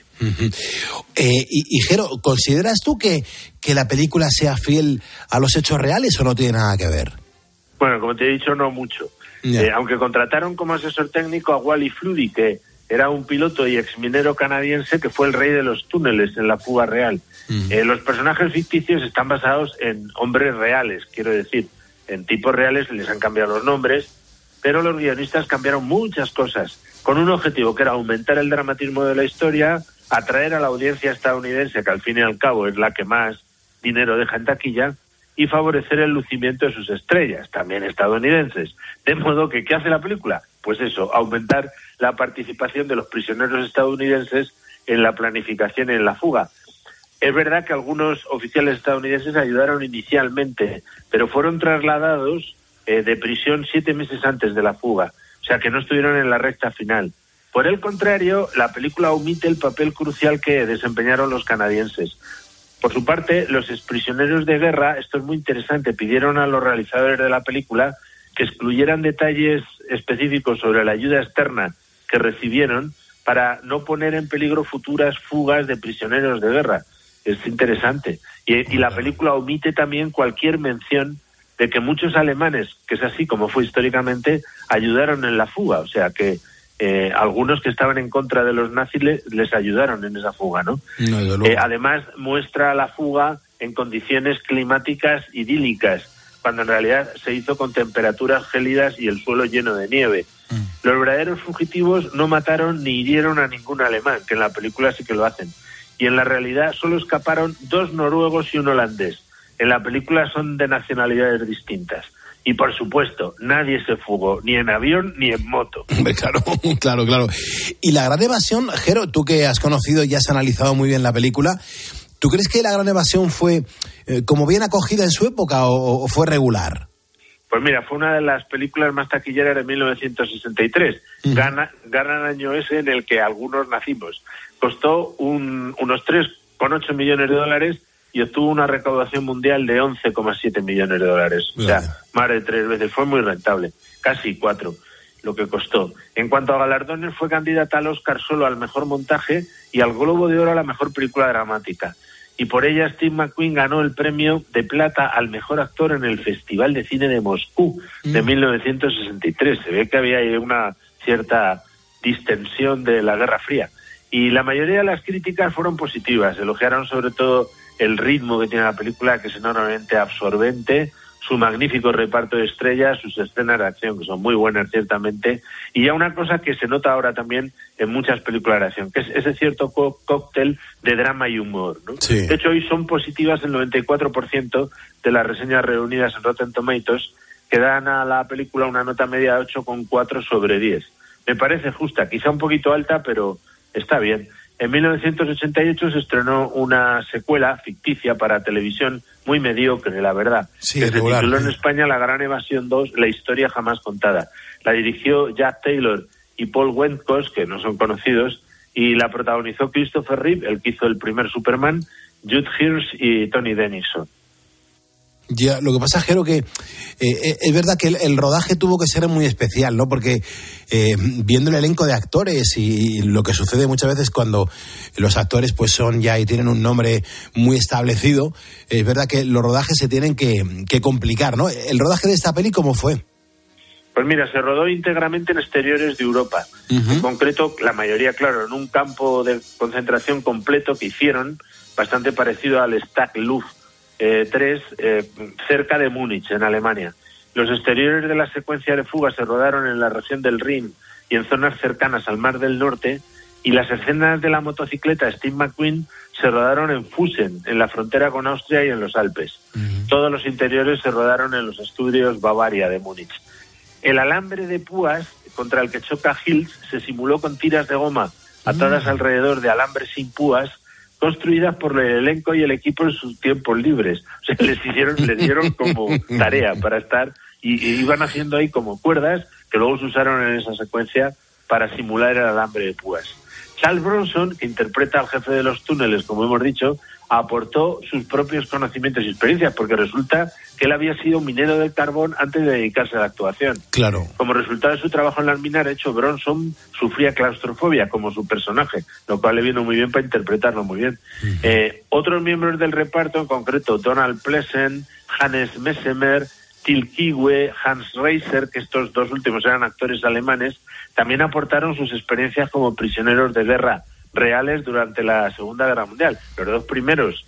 Y Jero, ¿consideras tú que la película sea fiel a los hechos reales o no tiene nada que ver? Bueno, como te he dicho, no mucho. Aunque contrataron como asesor técnico a Wally Floody, que era un piloto y exminero canadiense que fue el rey de los túneles en la fuga real. Los personajes ficticios están basados en hombres reales, quiero decir, en tipos reales les han cambiado los nombres, pero los guionistas cambiaron muchas cosas, con un objetivo que era aumentar el dramatismo de la historia, atraer a la audiencia estadounidense, que al fin y al cabo es la que más dinero deja en taquilla, y favorecer el lucimiento de sus estrellas, también estadounidenses. De modo que, ¿qué hace la película? Pues eso, aumentar la participación de los prisioneros estadounidenses en la planificación y en la fuga. Es verdad que algunos oficiales estadounidenses ayudaron inicialmente, pero fueron trasladados de prisión 7 meses antes de la fuga, o sea que no estuvieron en la recta final. Por el contrario, la película omite el papel crucial que desempeñaron los canadienses. Por su parte, los exprisioneros de guerra, esto es muy interesante, pidieron a los realizadores de la película que excluyeran detalles específicos sobre la ayuda externa que recibieron para no poner en peligro futuras fugas de prisioneros de guerra. Es interesante. Y la película omite también cualquier mención de que muchos alemanes, que es así como fue históricamente, ayudaron en la fuga. O sea que algunos que estaban en contra de los nazis les ayudaron en esa fuga, ¿no? Además, muestra la fuga en condiciones climáticas idílicas, cuando en realidad se hizo con temperaturas gélidas y el suelo lleno de nieve. Los verdaderos fugitivos no mataron ni hirieron a ningún alemán, que en la película sí que lo hacen. Y en la realidad solo escaparon 2 noruegos y un holandés. En la película son de nacionalidades distintas. Y por supuesto, nadie se fugó, ni en avión ni en moto. Claro. Y la gran evasión, Jero, tú que has conocido y has analizado muy bien la película, ¿tú crees que la gran evasión fue como bien acogida en su época o fue regular? Pues mira, fue una de las películas más taquilleras de 1963. Gana el año ese en el que algunos nacimos. Costó unos 3,8 millones de dólares y obtuvo una recaudación mundial de 11,7 millones de dólares. O sea, más de 3 veces. Fue muy rentable, casi 4 lo que costó. En cuanto a galardones, fue candidata al Oscar solo al mejor montaje y al Globo de Oro a la mejor película dramática. Y por ella Steve McQueen ganó el premio de plata al mejor actor en el Festival de Cine de Moscú de 1963. Se ve que había ahí una cierta distensión de la Guerra Fría. Y la mayoría de las críticas fueron positivas. Elogiaron sobre todo el ritmo que tiene la película, que es enormemente absorbente, su magnífico reparto de estrellas, sus escenas de acción, que son muy buenas ciertamente, y ya una cosa que se nota ahora también en muchas películas de acción, que es ese cierto cóctel de drama y humor, ¿no? Sí. De hecho, hoy son positivas el 94% de las reseñas reunidas en Rotten Tomatoes, que dan a la película una nota media de 8,4 sobre 10. Me parece justa, quizá un poquito alta, pero está bien. En 1988 se estrenó una secuela ficticia para televisión muy mediocre, la verdad. Sí, que se tituló en España La Gran Evasión 2, la historia jamás contada. La dirigió Jack Taylor y Paul Wendkos, que no son conocidos, y la protagonizó Christopher Reeve, el que hizo el primer Superman, Jude Hirsch y Tony Denison. Ya, lo que pasa, Jero, que es verdad que el rodaje tuvo que ser muy especial, ¿no? Porque viendo el elenco de actores y lo que sucede muchas veces cuando los actores pues son ya y tienen un nombre muy establecido, es verdad que los rodajes se tienen que complicar, ¿no? ¿El rodaje de esta peli cómo fue? Pues mira, se rodó íntegramente en exteriores de Europa. En concreto, la mayoría, claro, en un campo de concentración completo que hicieron, bastante parecido al Stag Luft 3, cerca de Múnich, en Alemania. Los exteriores de la secuencia de fuga se rodaron en la región del Rin y en zonas cercanas al Mar del Norte, y las escenas de la motocicleta Steve McQueen se rodaron en Fusen, en la frontera con Austria y en los Alpes. Todos los interiores se rodaron en los estudios Bavaria de Múnich. El alambre de púas contra el que choca Hills se simuló con tiras de goma atadas alrededor de alambres sin púas, construidas por el elenco y el equipo en sus tiempos libres. O sea, les dieron como tarea para estar, y iban haciendo ahí como cuerdas que luego se usaron en esa secuencia para simular el alambre de púas. Charles Bronson, que interpreta al jefe de los túneles, como hemos dicho, aportó sus propios conocimientos y experiencias, porque resulta que él había sido minero del carbón antes de dedicarse a la actuación. Claro. Como resultado de su trabajo en las minas, de hecho, Bronson sufría claustrofobia como su personaje, lo cual le vino muy bien para interpretarlo muy bien. Otros miembros del reparto, en concreto Donald Pleasant, Hannes Messemer, Till Kiwe, Hans Reiser, que estos dos últimos eran actores alemanes, también aportaron sus experiencias como prisioneros de guerra reales durante la Segunda Guerra Mundial. Los dos primeros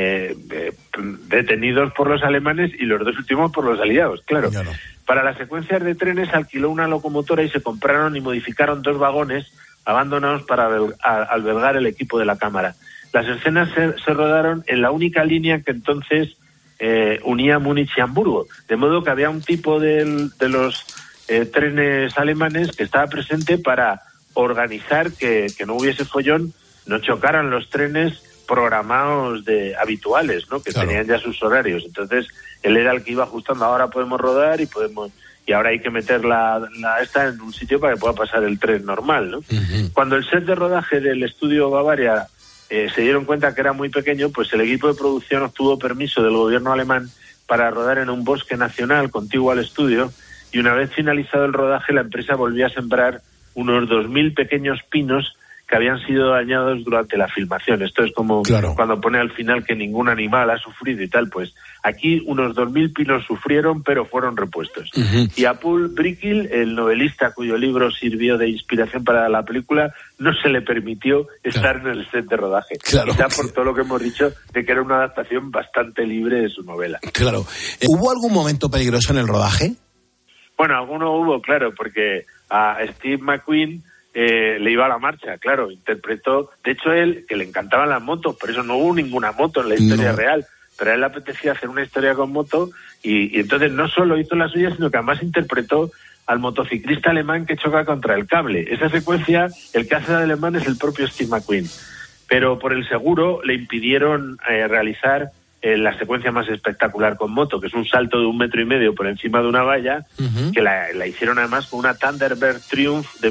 detenidos por los alemanes y los dos últimos por los aliados, claro. Para las secuencias de trenes alquiló una locomotora y se compraron y modificaron 2 vagones abandonados para albergar el equipo de la cámara. Las escenas se rodaron en la única línea que entonces unía Múnich y Hamburgo, de modo que había un tipo de los trenes alemanes que estaba presente para organizar que no hubiese follón, no chocaran los trenes programados habituales, ¿no? Que tenían ya sus horarios. Entonces él era el que iba ajustando, ahora podemos rodar y ahora hay que meter esta en un sitio para que pueda pasar el tren normal, ¿no? Cuando el set de rodaje del estudio Bavaria se dieron cuenta que era muy pequeño, pues el equipo de producción obtuvo permiso del gobierno alemán para rodar en un bosque nacional contiguo al estudio, y una vez finalizado el rodaje la empresa volvió a sembrar unos 2.000 pequeños pinos que habían sido dañados durante la filmación. Esto es como cuando pone al final que ningún animal ha sufrido y tal, pues aquí unos 2.000 pinos sufrieron, pero fueron repuestos. Y a Paul Brickell, el novelista cuyo libro sirvió de inspiración para la película, no se le permitió estar en el set de rodaje. Quizá por todo lo que hemos dicho de que era una adaptación bastante libre de su novela. Claro. ¿Hubo algún momento peligroso en el rodaje? Bueno, alguno hubo, claro, porque a Steve McQueen le iba a la marcha, claro, interpretó, de hecho él, que le encantaban las motos, por eso no hubo ninguna moto en la historia real, pero a él le apetecía hacer una historia con moto, y entonces no solo hizo la suya, sino que además interpretó al motociclista alemán que choca contra el cable. Esa secuencia, el que hace de alemán es el propio Steve McQueen, pero por el seguro le impidieron realizar la secuencia más espectacular con moto, que es un salto de 1,5 metros por encima de una valla, que la hicieron además con una Thunderbird Triumph de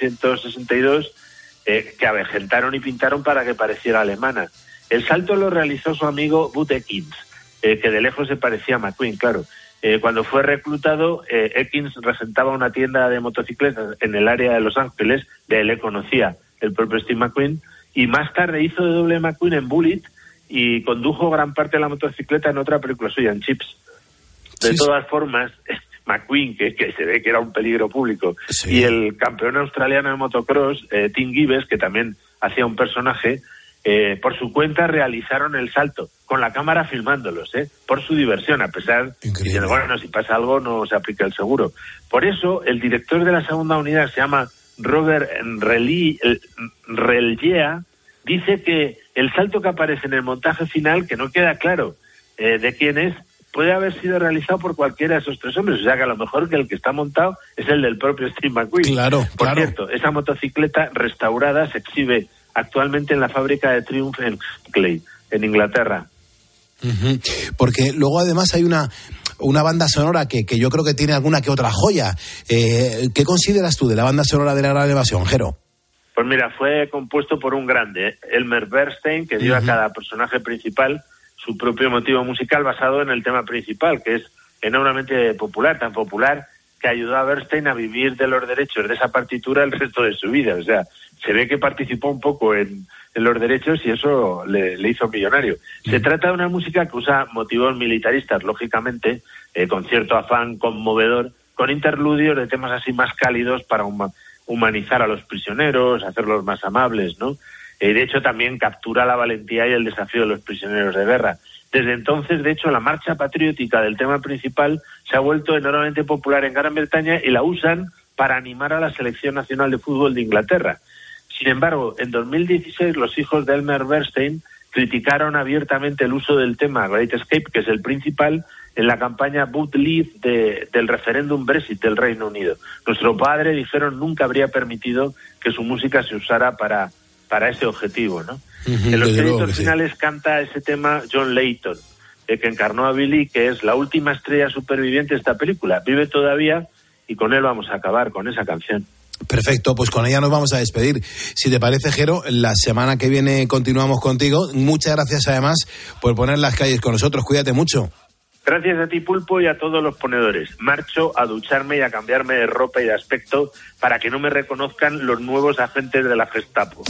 1962, que avejentaron y pintaron para que pareciera alemana. El salto lo realizó su amigo Bud Ekins, que de lejos se parecía a McQueen, claro. Cuando fue reclutado, Ekins regentaba una tienda de motocicletas en el área de Los Ángeles, de él le conocía el propio Steve McQueen, y más tarde hizo de doble McQueen en Bullitt, y condujo gran parte de la motocicleta en otra película suya, en Chips. De todas formas, McQueen, que se ve que era un peligro público, y el campeón australiano de motocross, Tim Gibbs, que también hacía un personaje, por su cuenta realizaron el salto, con la cámara filmándolos, por su diversión, a pesar de, bueno, si pasa algo no se aplica el seguro. Por eso, el director de la segunda unidad, se llama Robert Relgea, dice que el salto que aparece en el montaje final, que no queda claro de quién es, puede haber sido realizado por cualquiera de esos 3 hombres. O sea que a lo mejor que el que está montado es el del propio Steve McQueen. Por cierto, esa motocicleta restaurada se exhibe actualmente en la fábrica de Triumph en Clay, en Inglaterra. Porque luego además hay una banda sonora que yo creo que tiene alguna que otra joya. ¿Qué consideras tú de la banda sonora de La Gran Evasión, Jero? Pues mira, fue compuesto por un grande, Elmer Bernstein, que dio a cada personaje principal su propio motivo musical basado en el tema principal, que es enormemente popular, tan popular que ayudó a Bernstein a vivir de los derechos de esa partitura el resto de su vida. O sea, se ve que participó un poco en los derechos y eso le hizo millonario. Se trata de una música que usa motivos militaristas, lógicamente, con cierto afán conmovedor, con interludios de temas así más cálidos para humanizar a los prisioneros, hacerlos más amables, ¿no? De hecho, también captura la valentía y el desafío de los prisioneros de guerra. Desde entonces, de hecho, la marcha patriótica del tema principal se ha vuelto enormemente popular en Gran Bretaña y la usan para animar a la Selección Nacional de Fútbol de Inglaterra. Sin embargo, en 2016 los hijos de Elmer Bernstein criticaron abiertamente el uso del tema Great Escape, que es el principal, en la campaña Vote Leave del referéndum Brexit del Reino Unido. Nuestro padre, dijeron, nunca habría permitido que su música se usara para ese objetivo, ¿no? En los créditos finales canta ese tema John Leyton, que encarnó a Billy, que es la última estrella superviviente de esta película. Vive todavía y con él vamos a acabar, con esa canción. Perfecto, pues con ella nos vamos a despedir. Si te parece, Jero, la semana que viene continuamos contigo. Muchas gracias además por poner Las Calles con nosotros. Cuídate mucho. Gracias a ti, Pulpo, y a todos los ponedores. Marcho a ducharme y a cambiarme de ropa y de aspecto para que no me reconozcan los nuevos agentes de la Gestapo.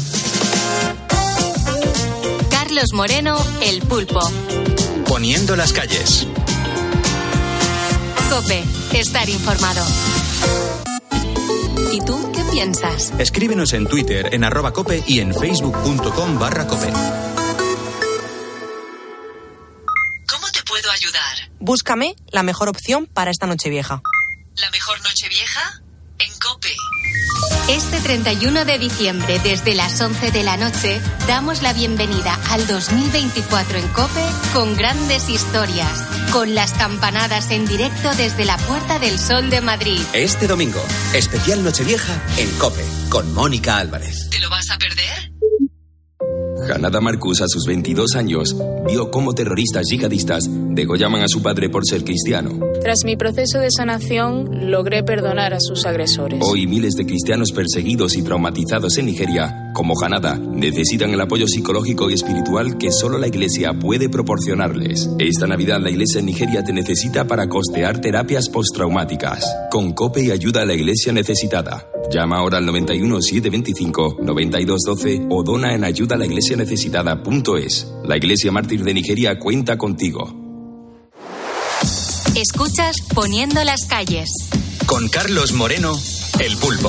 Carlos Moreno, El Pulpo. Poniendo las calles. COPE, estar informado. ¿Y tú qué piensas? Escríbenos en Twitter, en @cope y en facebook.com/cope. ¿Cómo te puedo ayudar? Búscame la mejor opción para esta Nochevieja. ¿La mejor Nochevieja? En COPE. Este 31 de diciembre, desde las 11 de la noche, damos la bienvenida al 2024 en COPE con grandes historias, con las campanadas en directo desde la Puerta del Sol de Madrid. Este domingo, especial Nochevieja en COPE, con Mónica Álvarez. ¿Te lo vas a perder? Hanada Marcus, a sus 22 años, vio cómo terroristas yihadistas degollaban a su padre por ser cristiano. Tras mi proceso de sanación, logré perdonar a sus agresores. Hoy, miles de cristianos perseguidos y traumatizados en Nigeria, como Hanada, necesitan el apoyo psicológico y espiritual que solo la Iglesia puede proporcionarles. Esta Navidad, la Iglesia en Nigeria te necesita para costear terapias postraumáticas. Con COPE y ayuda a la Iglesia necesitada. Llama ahora al 91 725 9212 o dona en ayudalaiglesianecesitada.es. La Iglesia Mártir de Nigeria cuenta contigo. Escuchas Poniendo las Calles. Con Carlos Moreno, El Pulpo.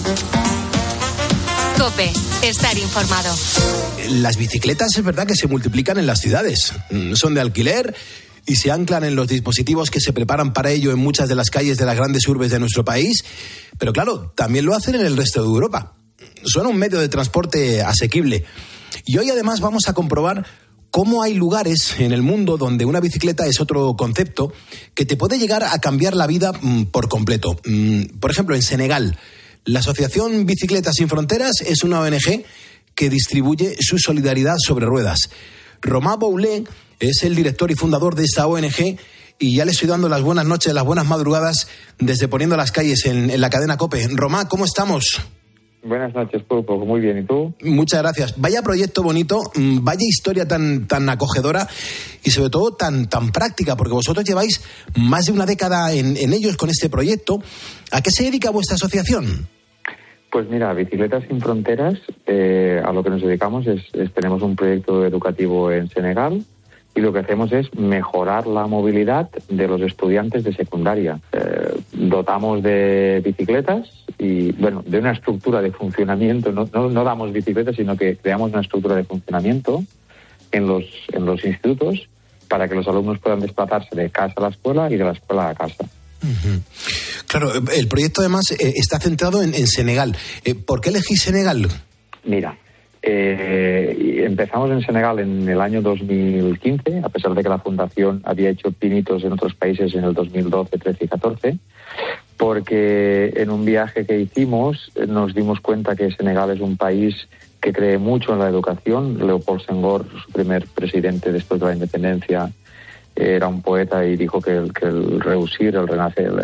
COPE, estar informado. Las bicicletas es verdad que se multiplican en las ciudades. Son de alquiler y se anclan en los dispositivos que se preparan para ello en muchas de las calles de las grandes urbes de nuestro país. Pero claro, también lo hacen en el resto de Europa. Son un medio de transporte asequible. Y hoy además vamos a comprobar cómo hay lugares en el mundo donde una bicicleta es otro concepto que te puede llegar a cambiar la vida por completo. Por ejemplo, en Senegal, la Asociación Bicicletas Sin Fronteras es una ONG que distribuye su solidaridad sobre ruedas. Romain Boulet es el director y fundador de esta ONG y ya le estoy dando las buenas noches, las buenas madrugadas desde Poniendo las Calles en la cadena COPE. Romain, ¿cómo estamos? Buenas noches, Pulpo. Muy bien, ¿y tú? Muchas gracias. Vaya proyecto bonito, vaya historia tan acogedora y sobre todo tan práctica, porque vosotros lleváis más de una década en ellos con este proyecto. ¿A qué se dedica vuestra asociación? Pues mira, Bicicletas Sin Fronteras, a lo que nos dedicamos es tenemos un proyecto educativo en Senegal y lo que hacemos es mejorar la movilidad de los estudiantes de secundaria. Dotamos de bicicletas y, bueno, de una estructura de funcionamiento. No damos bicicletas, sino que creamos una estructura de funcionamiento en los institutos para que los alumnos puedan desplazarse de casa a la escuela y de la escuela a casa. Uh-huh. Claro, el proyecto además está centrado en Senegal. ¿Por qué elegís Senegal? Mira, empezamos en Senegal en el año 2015, a pesar de que la Fundación había hecho pinitos en otros países en el 2012, 13 y 14, porque en un viaje que hicimos nos dimos cuenta que Senegal es un país que cree mucho en la educación. Leopold Senghor, su primer presidente después de la independencia, era un poeta y dijo que el reusir, el renacer,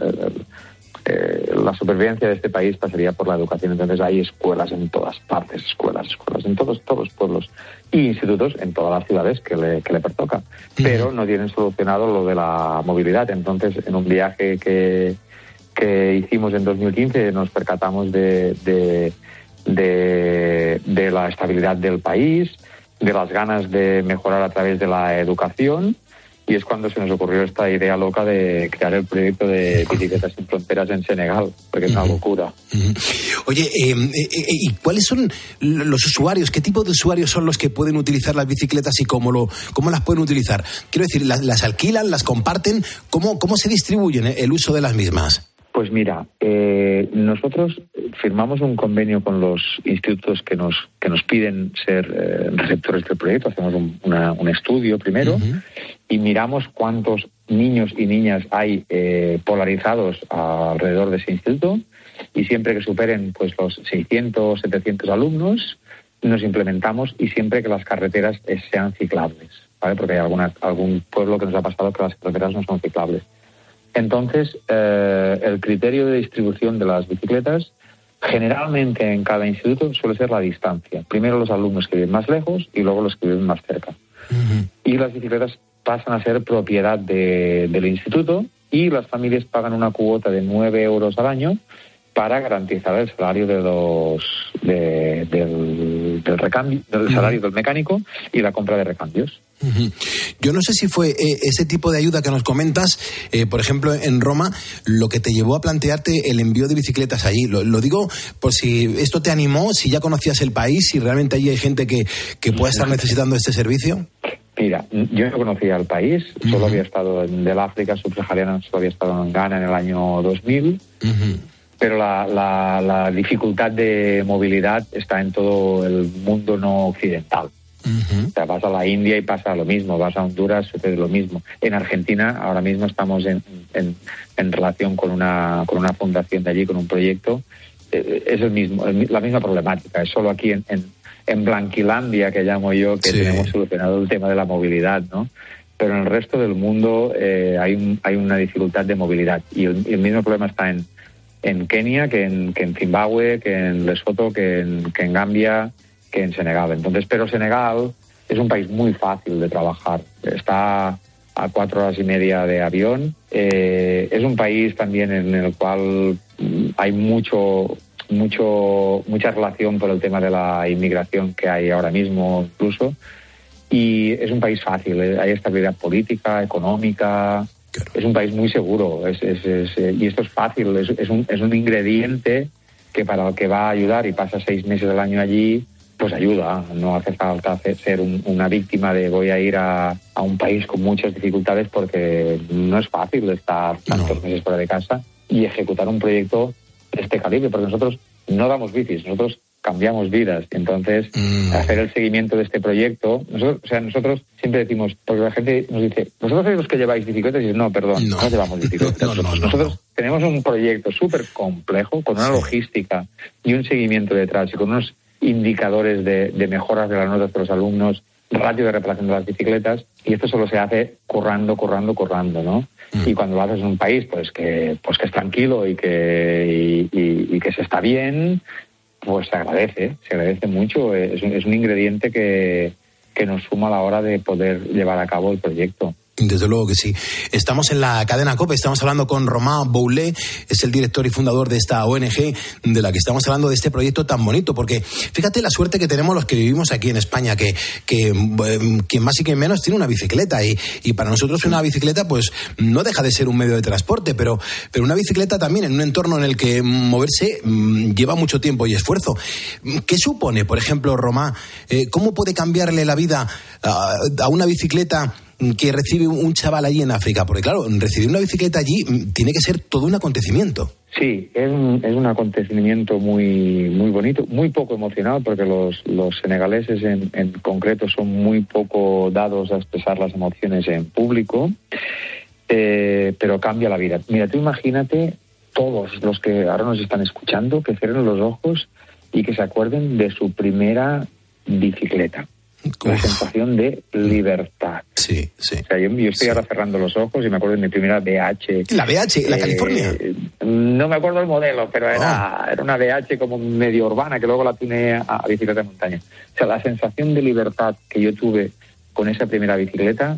la supervivencia de este país pasaría por la educación. Entonces hay escuelas en todas partes, escuelas en todos los pueblos y institutos en todas las ciudades que le pertoca, pero no tienen solucionado lo de la movilidad. Entonces, en un viaje que hicimos en 2015 nos percatamos de la estabilidad del país, de las ganas de mejorar a través de la educación. Y es cuando se nos ocurrió esta idea loca de crear el proyecto de Bicicletas Sin Fronteras en Senegal, porque es una locura. Oye, ¿y cuáles son los usuarios? ¿Qué tipo de usuarios son los que pueden utilizar las bicicletas y cómo las pueden utilizar? Quiero decir, ¿las alquilan, las comparten? ¿Cómo se distribuyen el uso de las mismas? Pues mira, nosotros firmamos un convenio con los institutos que nos piden ser receptores del proyecto. Hacemos un estudio primero y miramos cuántos niños y niñas hay polarizados alrededor de ese instituto, y siempre que superen pues los 600, 700 alumnos, nos implementamos, y siempre que las carreteras sean ciclables, ¿vale? Porque hay algún pueblo que nos ha pasado que las carreteras no son ciclables. Entonces, el criterio de distribución de las bicicletas, generalmente en cada instituto, suele ser la distancia. Primero los alumnos que viven más lejos y luego los que viven más cerca. Y las bicicletas pasan a ser propiedad del instituto, y las familias pagan una cuota de 9 euros al año para garantizar el salario del recambio, del salario del mecánico y la compra de recambios. Yo no sé si fue ese tipo de ayuda que nos comentas, por ejemplo, en Roma, lo que te llevó a plantearte el envío de bicicletas allí. Lo digo por si esto te animó, si ya conocías el país, si realmente allí hay gente que pueda estar necesitando este servicio. Mira, yo no conocía el país, solo había estado del África subsahariana, solo había estado en Ghana en el año 2000, pero la dificultad de movilidad está en todo el mundo no occidental. O sea, vas a la India y pasa lo mismo, vas a Honduras, sucede lo mismo. En Argentina ahora mismo estamos en relación con una fundación de allí, con un proyecto. Es la misma problemática, es solo aquí en Blanquilandia, que llamo yo, que tenemos solucionado el tema de la movilidad, ¿no? Pero en el resto del mundo hay una dificultad de movilidad, y el mismo problema está en Kenia, que en Zimbabue, que en Lesoto, que en Gambia, que en Senegal. Entonces, pero Senegal es un país muy fácil de trabajar. Está a 4 horas y media de avión. Es un país también en el cual hay mucha relación por el tema de la inmigración que hay ahora mismo incluso. Y es un país fácil. Hay estabilidad política, económica. Es un país muy seguro. Y esto es fácil. Es un ingrediente que para el que va a ayudar y pasa 6 meses del año allí, pues ayuda. No hace falta ser una víctima de voy a ir a un país con muchas dificultades, porque no es fácil estar tantos meses fuera de casa y ejecutar un proyecto de este calibre, porque nosotros no damos bicis, nosotros cambiamos vidas. Entonces, hacer el seguimiento de este proyecto, nosotros siempre decimos, porque la gente nos dice, ¿vosotros sois los que lleváis bicicletas? Y dices, no, perdón, no llevamos bicicletas. Nosotros tenemos un proyecto súper complejo, con una logística y un seguimiento detrás, y con unos indicadores de mejoras de las notas de los alumnos, ratio de reparación de las bicicletas, y esto solo se hace currando, ¿no? Y cuando lo haces en un país pues que es tranquilo y que se está bien, pues se agradece mucho. Es un ingrediente que nos suma a la hora de poder llevar a cabo el proyecto. Desde luego que sí. Estamos en la cadena COPE, estamos hablando con Romain Boulet, es el director y fundador de esta ONG de la que estamos hablando, de este proyecto tan bonito, porque fíjate la suerte que tenemos los que vivimos aquí en España, que quien más y quien menos tiene una bicicleta, y para nosotros una bicicleta pues no deja de ser un medio de transporte, pero una bicicleta también en un entorno en el que moverse lleva mucho tiempo y esfuerzo. ¿Qué supone, por ejemplo, Romain, cómo puede cambiarle la vida a una bicicleta que recibe un chaval allí en África? Porque claro, recibir una bicicleta allí tiene que ser todo un acontecimiento. Sí, es un acontecimiento muy muy bonito, muy poco emocional, porque los senegaleses en concreto son muy poco dados a expresar las emociones en público, pero cambia la vida. Mira, tú imagínate, todos los que ahora nos están escuchando, que cierren los ojos y que se acuerden de su primera bicicleta. La sensación de libertad. Sí. O sea, yo estoy ahora cerrando los ojos y me acuerdo de mi primera BH. ¿La BH? ¿La California? No me acuerdo el modelo, pero era una BH como medio urbana, que luego la tuneé a bicicleta de montaña. O sea, la sensación de libertad que yo tuve con esa primera bicicleta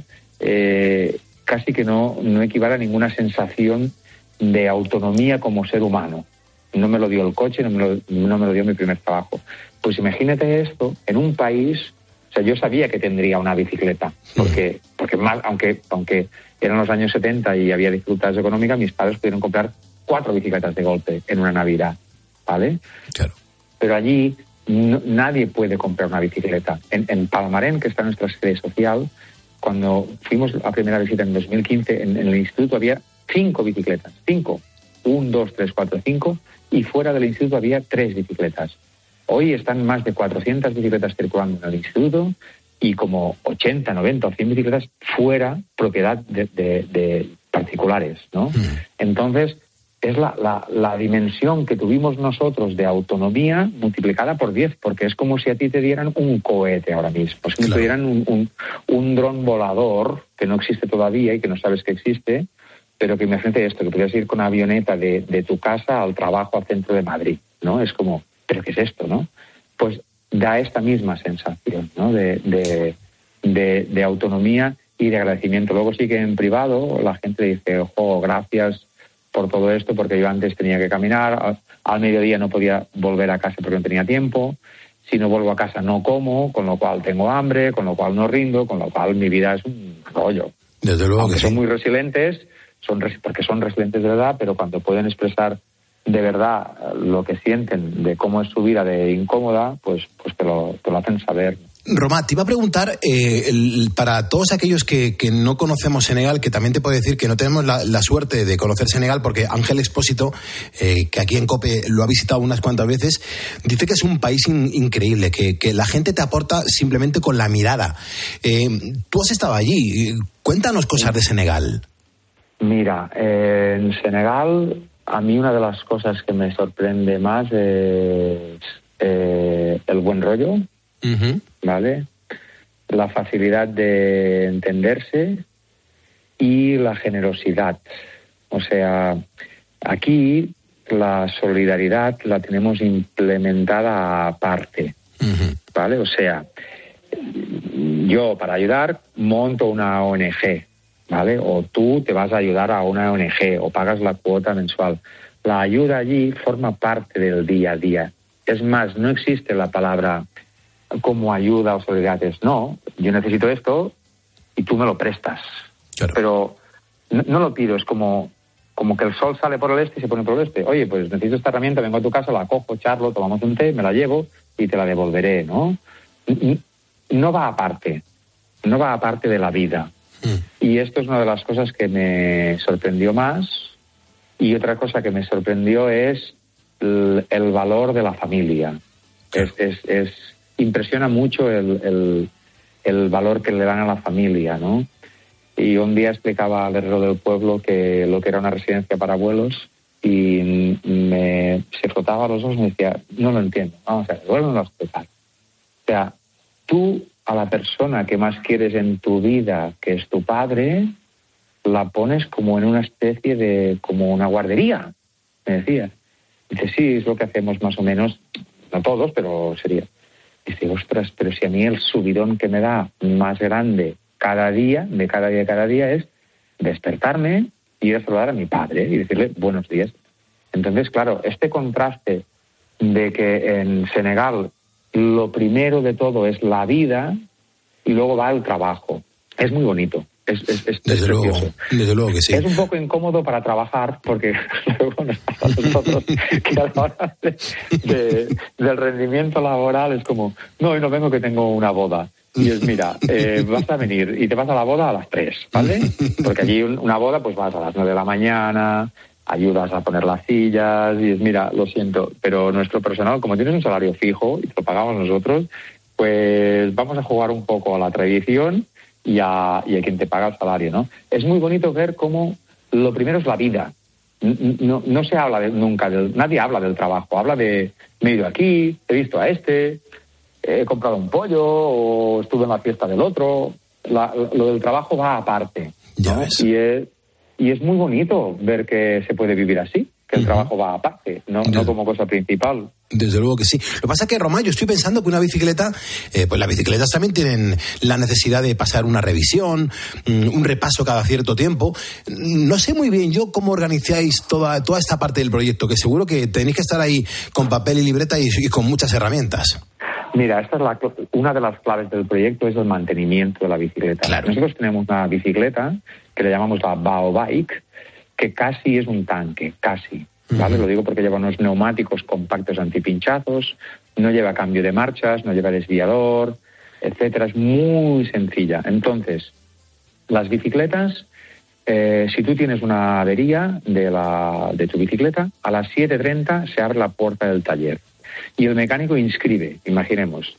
casi que no equivale a ninguna sensación de autonomía como ser humano. No me lo dio el coche, no me lo dio mi primer trabajo. Pues imagínate esto en un país. O sea, yo sabía que tendría una bicicleta, porque más, aunque eran los años 70 y había dificultades económicas, mis padres pudieron comprar 4 bicicletas de golpe en una Navidad, ¿vale? Claro. Pero allí nadie puede comprar una bicicleta. En Palmarén, que está nuestra sede social, cuando fuimos a primera visita en 2015, en el instituto había 5 bicicletas, 5. 1, 2, 3, 4, 5, y fuera del instituto había 3 bicicletas. Hoy están más de 400 bicicletas circulando en el instituto y como 80, 90 o 100 bicicletas fuera, propiedad de particulares, ¿no? Entonces, es la dimensión que tuvimos nosotros de autonomía multiplicada por 10, porque es como si a ti te dieran un cohete ahora mismo, si te dieran un dron volador que no existe todavía y que no sabes que existe, pero que imagínate esto, que pudieras ir con una avioneta de tu casa al trabajo al centro de Madrid, ¿no? Es como, ¿pero qué es esto, no? Pues da esta misma sensación, ¿no? de autonomía y de agradecimiento. Luego sí que en privado la gente dice, ojo, gracias por todo esto, porque yo antes tenía que caminar, al mediodía no podía volver a casa porque no tenía tiempo, si no vuelvo a casa no como, con lo cual tengo hambre, con lo cual no rindo, con lo cual mi vida es un rollo. Desde luego. Aunque que son sí. muy resilientes, porque son resilientes de verdad, pero cuando pueden expresar de verdad lo que sienten de cómo es su vida de incómoda, pues te lo hacen saber. Roma, te iba a preguntar, para todos aquellos que no conocemos Senegal, que también te puedo decir que no tenemos la suerte de conocer Senegal, porque Ángel Expósito, que aquí en COPE lo ha visitado unas cuantas veces, dice que es un país increíble, que la gente te aporta simplemente con la mirada. Tú has estado allí, cuéntanos cosas de Senegal. Mira, en Senegal, a mí una de las cosas que me sorprende más es el buen rollo. Uh-huh. ¿Vale? La facilidad de entenderse y la generosidad. O sea, aquí la solidaridad la tenemos implementada aparte, ¿vale? O sea, yo para ayudar monto una ONG, ¿vale? O tú te vas a ayudar a una ONG o pagas la cuota mensual. La ayuda allí forma parte del día a día. Es más, no existe la palabra como ayuda o solidaridad, es no, yo necesito esto y tú me lo prestas. Claro. Pero no lo pido, es como que el sol sale por el este y se pone por el este. Oye, pues necesito esta herramienta, vengo a tu casa, la cojo, charlo, tomamos un té, me la llevo y te la devolveré, ¿no? No va aparte de la vida. Y esto es una de las cosas que me sorprendió más. Y otra cosa que me sorprendió es el valor de la familia. Impresiona mucho el valor que le dan a la familia, ¿no? Y un día explicaba al herrero del pueblo que lo que era una residencia para abuelos y se frotaba los ojos y me decía, no lo entiendo, vamos a ver, vuelven a explicar. O sea, tú a la persona que más quieres en tu vida, que es tu padre, la pones como en una especie de, como una guardería, me decía. Dice, sí, es lo que hacemos más o menos, no todos, pero sería... Dice, ostras, pero si a mí el subidón que me da más grande cada día es despertarme y ir a saludar a mi padre y decirle buenos días. Entonces, claro, este contraste de que en Senegal lo primero de todo es la vida y luego va el trabajo. Es muy bonito. Desde luego que sí. Es un poco incómodo para trabajar porque luego nos pasa a nosotros que a la hora del rendimiento laboral es como, no, hoy no vengo que tengo una boda. Y es, mira, vas a venir y te vas a la boda a las 3, ¿vale? Porque allí una boda pues vas a las 9 de la mañana, ayudas a poner las sillas y es, mira, lo siento, pero nuestro personal, como tienes un salario fijo y te lo pagamos nosotros, pues vamos a jugar un poco a la tradición y a quien te paga el salario, ¿no? Es muy bonito ver cómo lo primero es la vida. No se habla nunca nadie habla del trabajo, habla de me he ido aquí, he visto a este, he comprado un pollo o estuve en la fiesta del otro. Lo del trabajo va aparte, ¿no? Y es muy bonito ver que se puede vivir así, que el trabajo va aparte, no como cosa principal. Desde luego que sí. Lo que pasa es que, Roma, yo estoy pensando que una bicicleta, pues las bicicletas también tienen la necesidad de pasar una revisión, un repaso cada cierto tiempo. No sé muy bien yo cómo organizáis toda esta parte del proyecto, que seguro que tenéis que estar ahí con papel y libreta y con muchas herramientas. Mira, esta es una de las claves del proyecto, es el mantenimiento de la bicicleta. Claro. Nosotros tenemos una bicicleta que le llamamos la Bao Bike, que casi es un tanque, casi. ¿Vale? Lo digo porque lleva unos neumáticos compactos antipinchazos, no lleva cambio de marchas, no lleva desviador, etcétera. Es muy sencilla. Entonces, las bicicletas si tú tienes una avería de tu bicicleta, a las 7:30 se abre la puerta del taller y el mecánico inscribe, imaginemos,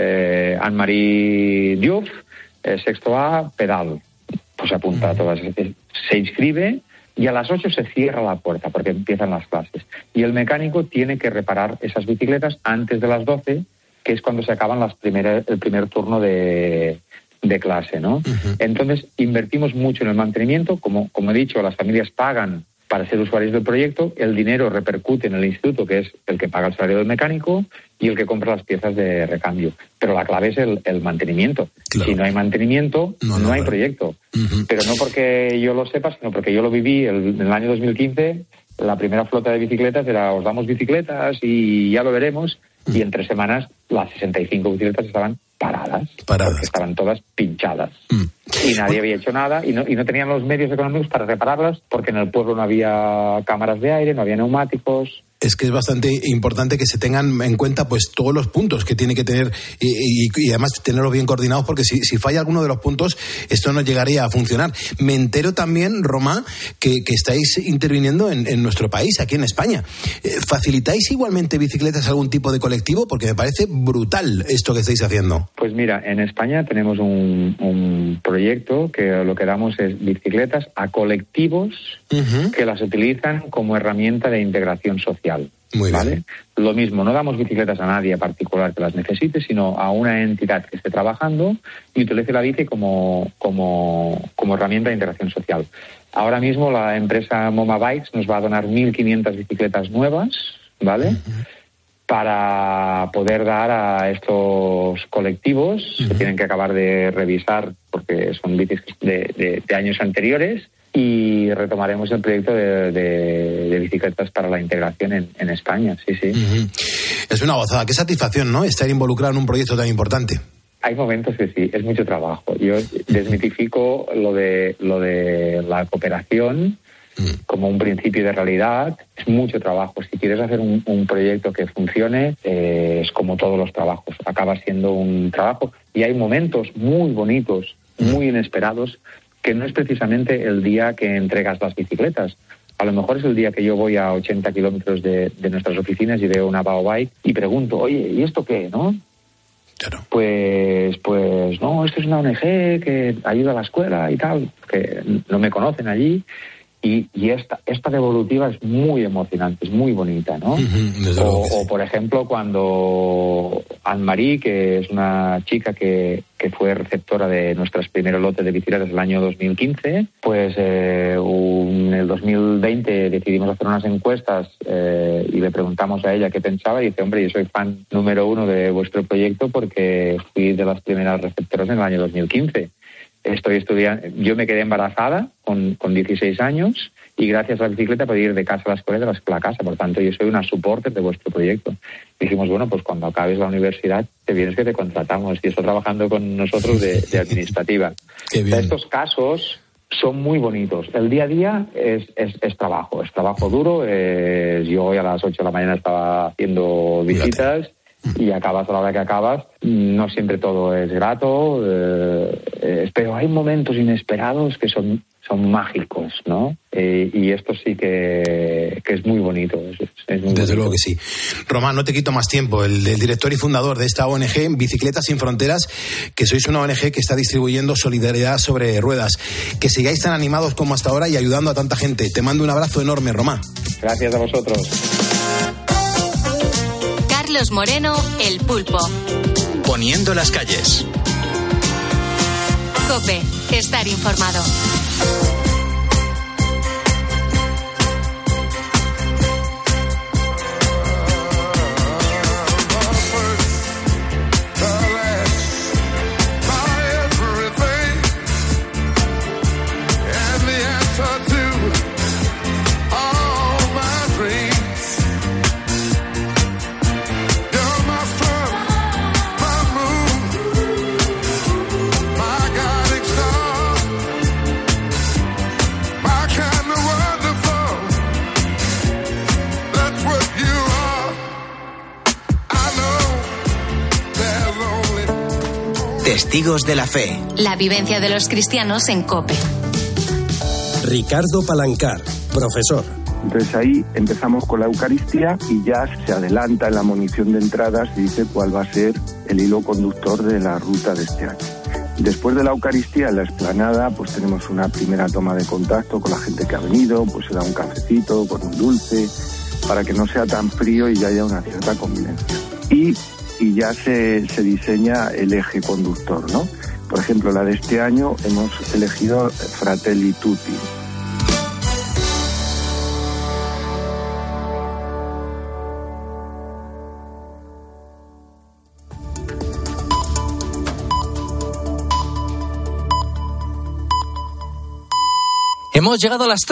Anne-Marie Diouf, sexto A, pedal, pues apunta a todas, se inscribe y a las 8 se cierra la puerta porque empiezan las clases y el mecánico tiene que reparar esas bicicletas antes de las 12, que es cuando se acaban el primer turno de clase, ¿no? Uh-huh. Entonces, invertimos mucho en el mantenimiento. Como he dicho, las familias pagan para ser usuarios del proyecto, el dinero repercute en el instituto, que es el que paga el salario del mecánico y el que compra las piezas de recambio. Pero la clave es el mantenimiento. Claro. Si no hay mantenimiento, no hay proyecto. Uh-huh. Pero no porque yo lo sepa, sino porque yo lo viví en el año 2015. La primera flota de bicicletas era, os damos bicicletas y ya lo veremos. Y en 3 semanas las 65 bicicletas estaban paradas. Porque estaban todas pinchadas. Y nadie había hecho nada y no tenían los medios económicos para repararlas porque en el pueblo no había cámaras de aire, no había neumáticos. Es que es bastante importante que se tengan en cuenta pues todos los puntos que tiene que tener y además tenerlos bien coordinados, porque si falla alguno de los puntos esto no llegaría a funcionar. Me entero también, Romà, que estáis interviniendo en nuestro país, aquí en España. ¿Facilitáis igualmente bicicletas a algún tipo de colectivo? Porque me parece brutal esto que estáis haciendo. Pues mira, en España tenemos un proyecto que lo que damos es bicicletas a colectivos que las utilizan como herramienta de integración social. Muy ¿vale? bien. Lo mismo, no damos bicicletas a nadie particular que las necesite, sino a una entidad que esté trabajando y utilice la bici como herramienta de integración social. Ahora mismo la empresa Moma Bikes nos va a donar 1.500 bicicletas nuevas, ¿vale? Para poder dar a estos colectivos que tienen que acabar de revisar porque son bicis de años anteriores. Y retomaremos el proyecto de bicicletas para la integración en España, sí. Uh-huh. Es una gozada, qué satisfacción, ¿no? Estar involucrado en un proyecto tan importante. Hay momentos que sí, es mucho trabajo. Yo desmitifico lo de la cooperación como un principio de realidad. Es mucho trabajo. Si quieres hacer un proyecto que funcione, es como todos los trabajos. Acaba siendo un trabajo. Y hay momentos muy bonitos, muy inesperados, que no es precisamente el día que entregas las bicicletas. A lo mejor es el día que yo voy a 80 kilómetros de nuestras oficinas y veo una Baobike y pregunto, oye, ¿y esto qué, no? Claro. Pues no, esto es una ONG que ayuda a la escuela y tal, que no me conocen allí. Y esta devolutiva es muy emocionante, es muy bonita, ¿no? O por ejemplo, cuando Anne-Marie, que es una chica que fue receptora de nuestros primeros lotes de bicicletas el año 2015, pues en el 2020 decidimos hacer unas encuestas y le preguntamos a ella qué pensaba y dice, hombre, yo soy fan número 1 de vuestro proyecto porque fui de las primeras receptoras en el año 2015. Estoy estudiando, yo me quedé embarazada con 16 años y gracias a la bicicleta pude ir de casa a la escuela y de la escuela a casa. Por tanto, yo soy una supporter de vuestro proyecto. Dijimos, bueno, pues cuando acabes la universidad te vienes que te contratamos y está trabajando con nosotros de administrativa. Qué bien. Estos casos son muy bonitos. El día a día es trabajo duro. Yo hoy a las 8 de la mañana estaba haciendo visitas. Y acabas a la hora que acabas, no siempre todo es grato, pero hay momentos inesperados que son mágicos, ¿no? Y esto sí que es muy bonito. Es muy Desde bonito. luego que sí. Romà, no te quito más tiempo. El director y fundador de esta ONG, Bicicletas Sin Fronteras, que sois una ONG que está distribuyendo solidaridad sobre ruedas. Que sigáis tan animados como hasta ahora y ayudando a tanta gente. Te mando un abrazo enorme, Romà. Gracias a vosotros. Carlos Moreno, El Pulpo. Poniendo las calles. COPE, estar informado. Testigos de la fe. La vivencia de los cristianos en COPE. Ricardo Palancar, profesor. Entonces ahí empezamos con la Eucaristía y ya se adelanta en la munición de entradas y dice cuál va a ser el hilo conductor de la ruta de este año. Después de la Eucaristía en la explanada pues tenemos una primera toma de contacto con la gente que ha venido, pues se da un cafecito con un dulce para que no sea tan frío y ya haya una cierta convivencia. Y ya se diseña el eje conductor, ¿no? Por ejemplo, la de este año hemos elegido Fratelli Tutti. Hemos llegado a las